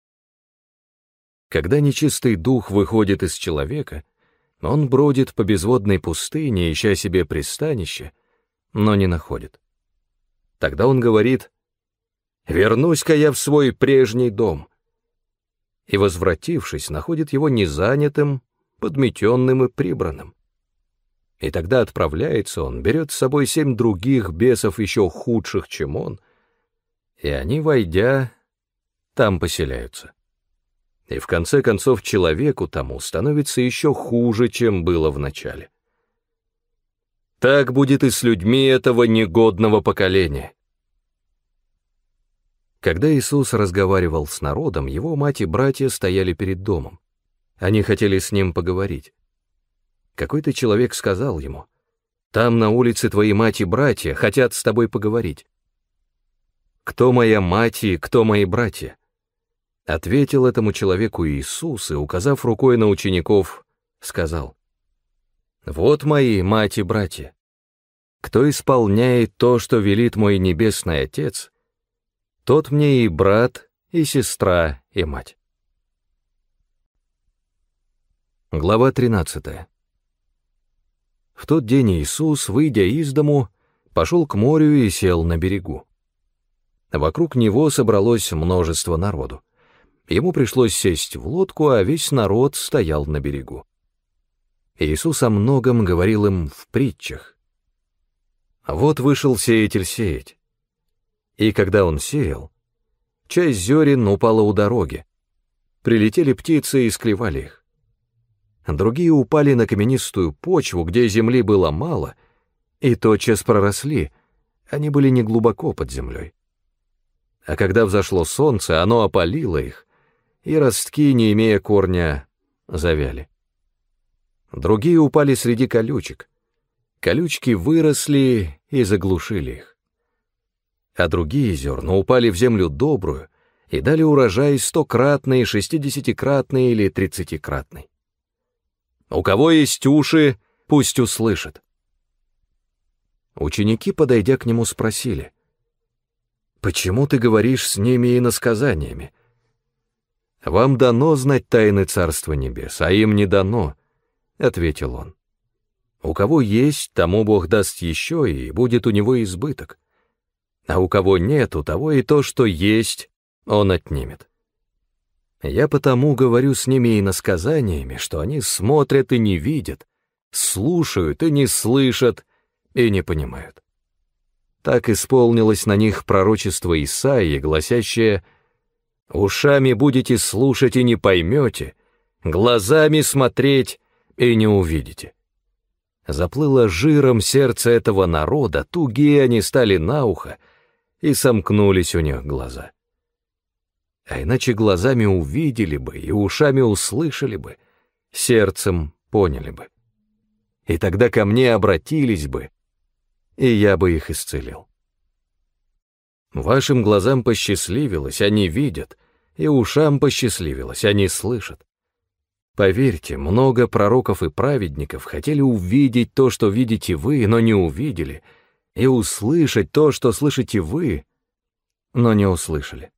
Когда нечистый дух выходит из человека, он бродит по безводной пустыне, ища себе пристанище, но не находит. Тогда он говорит: «Вернусь-ка я в свой прежний дом», и, возвратившись, находит его незанятым, подметенным и прибранным. И тогда отправляется он, берет с собой 7 других бесов, еще худших, чем он, и они, войдя, там поселяются. И в конце концов человеку тому становится еще хуже, чем было в начале. Так будет и с людьми этого негодного поколения. Когда Иисус разговаривал с народом, его мать и братья стояли перед домом. Они хотели с ним поговорить. Какой-то человек сказал ему: «Там на улице твои мать и братья хотят с тобой поговорить». «Кто моя мать и кто мои братья?» Ответил этому человеку Иисус и, указав рукой на учеников, сказал: «Вот мои мать и братья. Кто исполняет то, что велит мой небесный Отец, тот мне и брат, и сестра, и мать». Глава 13. В тот день Иисус, выйдя из дому, пошел к морю и сел на берегу. Вокруг него собралось множество народу. Ему пришлось сесть в лодку, а весь народ стоял на берегу. Иисус о многом говорил им в притчах. Вот вышел сеятель сеять. И когда он сеял, часть зерен упала у дороги. Прилетели птицы и склевали их. Другие упали на каменистую почву, где земли было мало, и тотчас проросли, они были неглубоко под землей. А когда взошло солнце, оно опалило их, и ростки, не имея корня, завяли. Другие упали среди колючек. Колючки выросли и заглушили их. А другие зерна упали в землю добрую и дали урожай 100-кратный, 60-кратный или 30-кратный. У кого есть уши, пусть услышит. Ученики, подойдя к нему, спросили: «Почему ты говоришь с ними иносказаниями? Вам дано знать тайны Царства Небес, а им не дано», — ответил он. «У кого есть, тому Бог даст еще, и будет у него избыток. А у кого нет, у того и то, что есть, он отнимет. Я потому говорю с ними иносказаниями, что они смотрят и не видят, слушают и не слышат, и не понимают». Так исполнилось на них пророчество Исаии, гласящее: «Ушами будете слушать и не поймете, глазами смотреть и не увидите». Заплыло жиром сердце этого народа, тугие они стали на ухо, и сомкнулись у них глаза. А иначе глазами увидели бы и ушами услышали бы, сердцем поняли бы. И тогда ко мне обратились бы, и я бы их исцелил. Вашим глазам посчастливилось, они видят, и ушам посчастливилось, они слышат. Поверьте, много пророков и праведников хотели увидеть то, что видите вы, но не увидели, и услышать то, что слышите вы, но не услышали.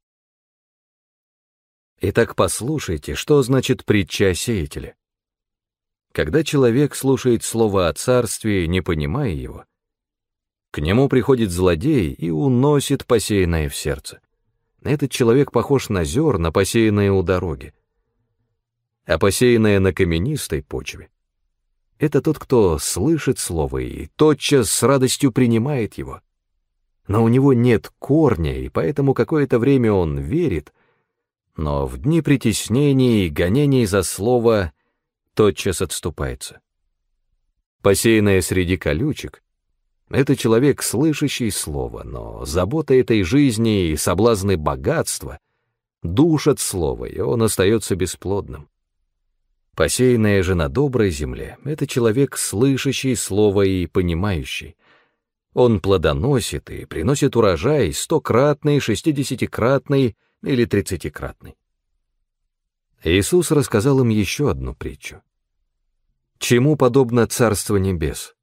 Итак, послушайте, что значит притча о сеятеле. Когда человек слушает слово о царстве, не понимая его, к нему приходит злодей и уносит посеянное в сердце. Этот человек похож на зерна, посеянные у дороги. А посеянное на каменистой почве — это тот, кто слышит слово и тотчас с радостью принимает его. Но у него нет корня, и поэтому какое-то время он верит, но в дни притеснений и гонений за слово тотчас отступается. Посеянное среди колючек — это человек, слышащий слово, но забота этой жизни и соблазны богатства душат слово, и он остается бесплодным. Посеянное же на доброй земле — это человек, слышащий слово и понимающий. Он плодоносит и приносит урожай 100-кратный, 60-кратный или 30-кратный. Иисус рассказал им еще одну притчу. Чему подобно Царство Небес?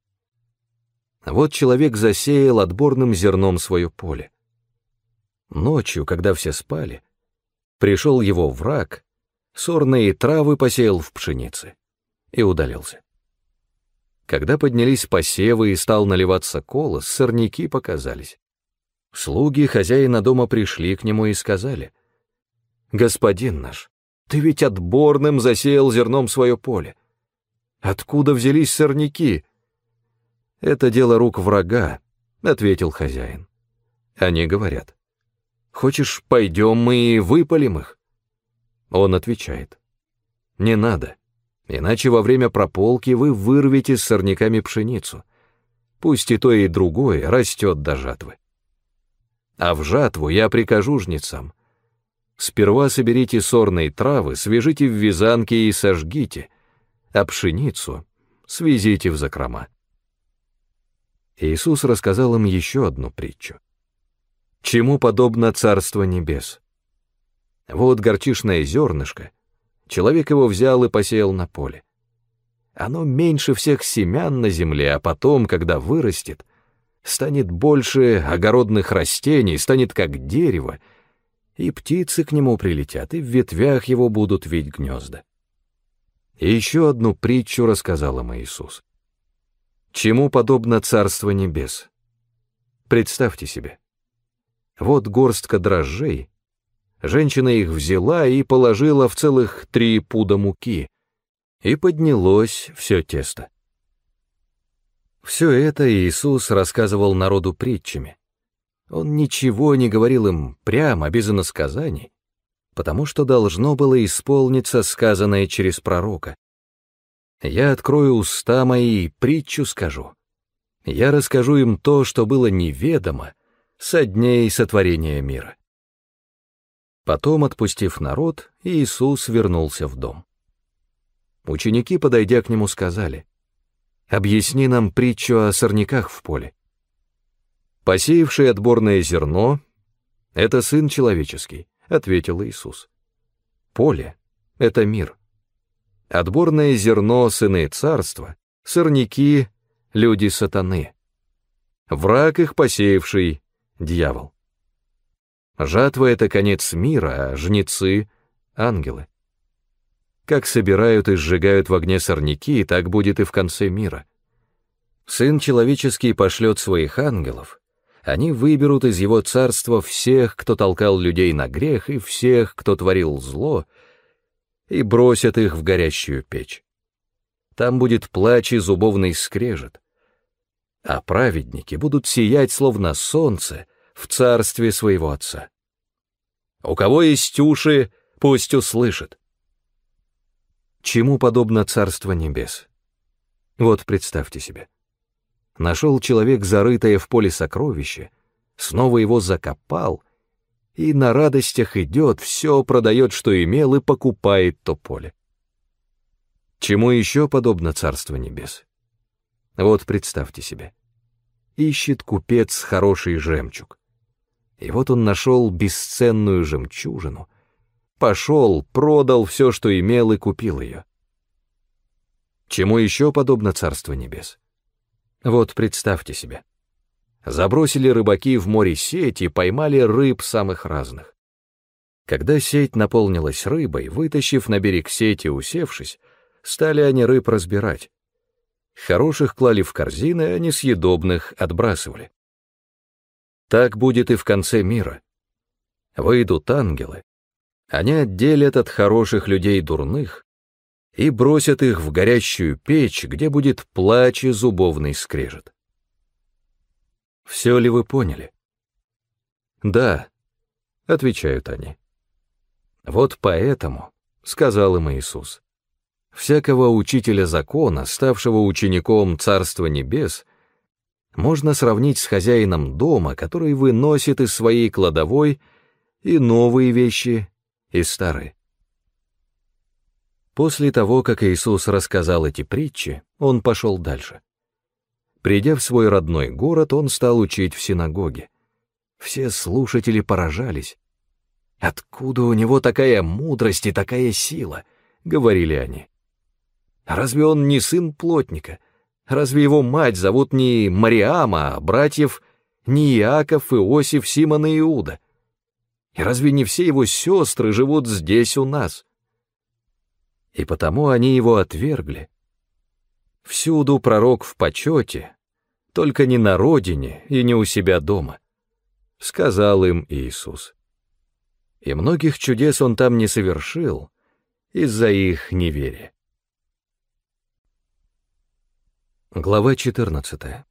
Вот человек засеял отборным зерном свое поле. Ночью, когда все спали, пришел его враг, сорные травы посеял в пшенице и удалился. Когда поднялись посевы и стал наливаться колос, сорняки показались. Слуги хозяина дома пришли к нему и сказали: «Господин наш, ты ведь отборным засеял зерном свое поле. Откуда взялись сорняки?» «Это дело рук врага», — ответил хозяин. Они говорят: «Хочешь, пойдем мы и выпалим их?» Он отвечает: «Не надо, иначе во время прополки вы вырвете с сорняками пшеницу. Пусть и то, и другое растет до жатвы. А в жатву я прикажу жнецам: сперва соберите сорные травы, свяжите в вязанки и сожгите, а пшеницу свезите в закрома». Иисус рассказал им еще одну притчу. Чему подобно Царство Небес? Вот горчишное зернышко, человек его взял и посеял на поле. Оно меньше всех семян на земле, а потом, когда вырастет, станет больше огородных растений, станет как дерево, и птицы к нему прилетят, и в ветвях его будут вить гнезда. И еще одну притчу рассказал им Иисус. Чему подобно Царство Небес? Представьте себе. Вот горстка дрожжей, женщина их взяла и положила в целых 3 пуда муки, и поднялось все тесто. Все это Иисус рассказывал народу притчами. Он ничего не говорил им прямо, без иносказаний, потому что должно было исполниться сказанное через пророка. «Я открою уста мои и притчу скажу. Я расскажу им то, что было неведомо со дней сотворения мира». Потом, отпустив народ, Иисус вернулся в дом. Ученики, подойдя к нему, сказали: «Объясни нам притчу о сорняках в поле». «Посеявший отборное зерно — это Сын Человеческий», — ответил Иисус. «Поле — это мир. Отборное зерно — сыны царства, сорняки — люди сатаны. Враг их посеявший — дьявол. Жатва — это конец мира, а жнецы — ангелы. Как собирают и сжигают в огне сорняки, так будет и в конце мира. Сын Человеческий пошлет своих ангелов, они выберут из его царства всех, кто толкал людей на грех, и всех, кто творил зло, и бросят их в горящую печь. Там будет плач и зубовный скрежет, а праведники будут сиять, словно солнце, в царстве своего Отца. У кого есть уши, пусть услышит. Чему подобно Царство Небес? Вот представьте себе. Нашел человек зарытое в поле сокровище, снова его закопал, и на радостях идет, все продает, что имел, и покупает то поле. Чему еще подобно Царство Небес? Вот представьте себе. Ищет купец хороший жемчуг. И вот он нашел бесценную жемчужину, пошел, продал все, что имел, и купил ее. Чему еще подобно Царство Небес? Вот представьте себе. Забросили рыбаки в море сеть и поймали рыб самых разных. Когда сеть наполнилась рыбой, вытащив на берег сеть и усевшись, стали они рыб разбирать. Хороших клали в корзины, а несъедобных отбрасывали. Так будет и в конце мира. Выйдут ангелы, они отделят от хороших людей дурных и бросят их в горящую печь, где будет плач и зубовный скрежет. Все ли вы поняли? Да, отвечают они. Вот поэтому, сказал им Иисус, всякого учителя закона, ставшего учеником Царства Небес, можно сравнить с хозяином дома, который выносит из своей кладовой и новые вещи, и старые. После того, как Иисус рассказал эти притчи, он пошел дальше. Придя в свой родной город, он стал учить в синагоге. Все слушатели поражались. «Откуда у него такая мудрость и такая сила?» — говорили они. «Разве он не сын плотника? Разве его мать зовут не Мариама, а братьев не Иаков, Иосиф, Симон и Иуда? И разве не все его сестры живут здесь у нас?» И потому они его отвергли. Всюду пророк в почете, только не на родине и не у себя дома, — сказал им Иисус. И многих чудес он там не совершил из-за их неверия. Глава 14.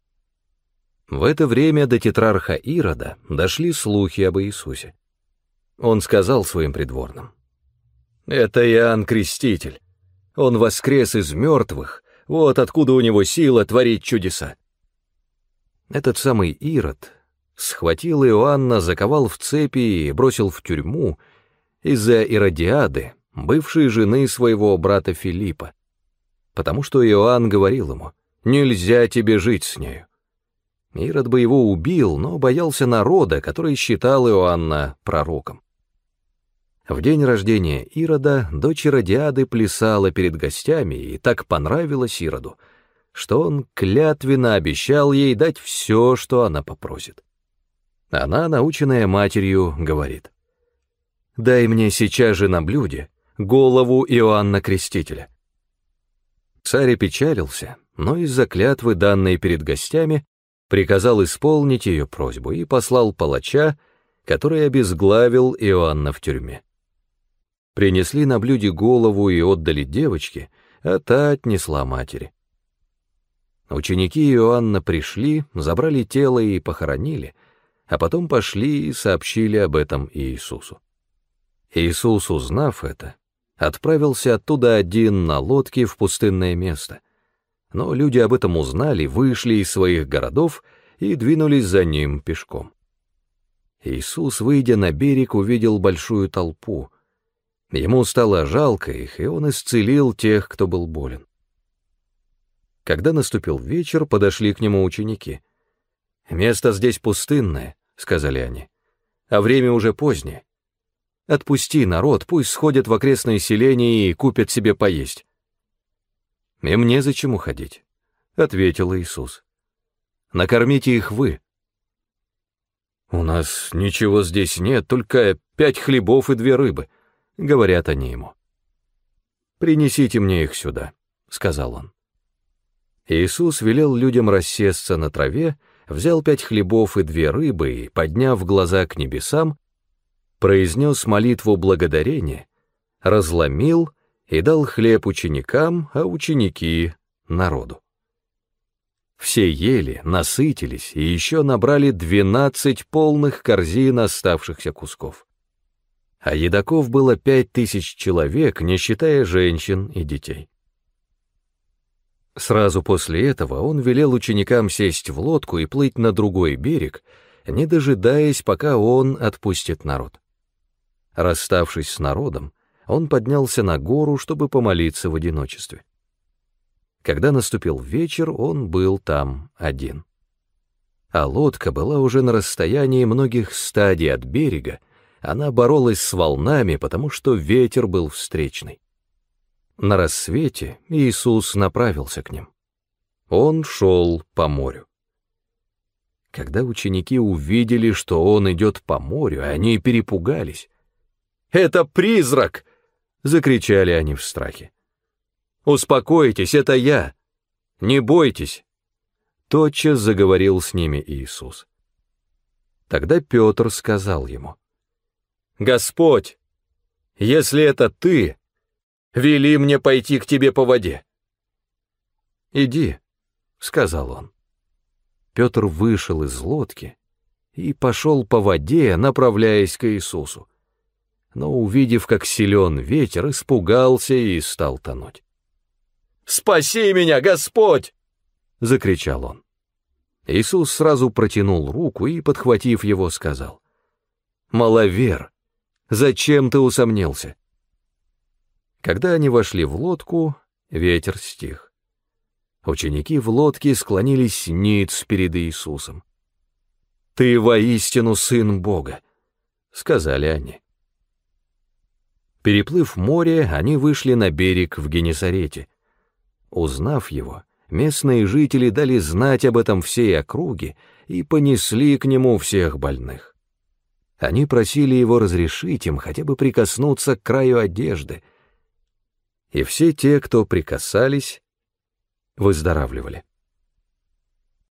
В это время до тетрарха Ирода дошли слухи об Иисусе. Он сказал своим придворным: «Это Иоанн Креститель. Он воскрес из мертвых, вот откуда у него сила творить чудеса». Этот самый Ирод схватил Иоанна, заковал в цепи и бросил в тюрьму из-за Иродиады, бывшей жены своего брата Филиппа, потому что Иоанн говорил ему: «Нельзя тебе жить с нею». Ирод бы его убил, но боялся народа, который считал Иоанна пророком. В день рождения Ирода дочь Иродиады плясала перед гостями и так понравилась Ироду, что он клятвенно обещал ей дать все, что она попросит. Она, наученная матерью, говорит: «Дай мне сейчас же на блюде голову Иоанна Крестителя». Царь опечалился, но из-за клятвы, данной перед гостями, приказал исполнить ее просьбу и послал палача, который обезглавил Иоанна в тюрьме. Принесли на блюде голову и отдали девочке, а та отнесла матери. Ученики Иоанна пришли, забрали тело и похоронили, а потом пошли и сообщили об этом Иисусу. Иисус, узнав это, отправился оттуда один на лодке в пустынное место. Но люди об этом узнали, вышли из своих городов и двинулись за ним пешком. Иисус, выйдя на берег, увидел большую толпу. Ему стало жалко их, и он исцелил тех, кто был болен. Когда наступил вечер, подошли к нему ученики. «Место здесь пустынное», — сказали они, — «а время уже позднее. Отпусти народ, пусть сходят в окрестные селения и купят себе поесть». «Им незачем уходить», — ответил Иисус. «Накормите их вы». «У нас ничего здесь нет, только 5 хлебов и 2 рыбы», — говорят они ему. «Принесите мне их сюда», — сказал он. Иисус велел людям рассесться на траве, взял 5 хлебов и 2 рыбы и, подняв глаза к небесам, произнес молитву благодарения, разломил и дал хлеб ученикам, а ученики — народу. Все ели, насытились и еще набрали 12 полных корзин оставшихся кусков. А едоков было 5000 человек, не считая женщин и детей. Сразу после этого он велел ученикам сесть в лодку и плыть на другой берег, не дожидаясь, пока он отпустит народ. Расставшись с народом, он поднялся на гору, чтобы помолиться в одиночестве. Когда наступил вечер, он был там один. А лодка была уже на расстоянии многих стадий от берега, она боролась с волнами, потому что ветер был встречный. На рассвете Иисус направился к ним. Он шел по морю. Когда ученики увидели, что он идет по морю, они перепугались. «Это призрак!» — закричали они в страхе. «Успокойтесь, это я! Не бойтесь!» Тотчас заговорил с ними Иисус. Тогда Петр сказал ему: «Господь, если это ты, вели мне пойти к тебе по воде». «Иди», — сказал он. Петр вышел из лодки и пошел по воде, направляясь к Иисусу. Но, увидев, как силен ветер, испугался и стал тонуть. «Спаси меня, Господь!» — закричал он. Иисус сразу протянул руку и, подхватив его, сказал: «Маловер, зачем ты усомнился?» Когда они вошли в лодку, ветер стих. Ученики в лодке склонились ниц перед Иисусом. «Ты воистину Сын Бога», — сказали они. Переплыв море, они вышли на берег в Генесарете. Узнав его, местные жители дали знать об этом всей округе и понесли к нему всех больных. Они просили его разрешить им хотя бы прикоснуться к краю одежды, и все те, кто прикасались, выздоравливали.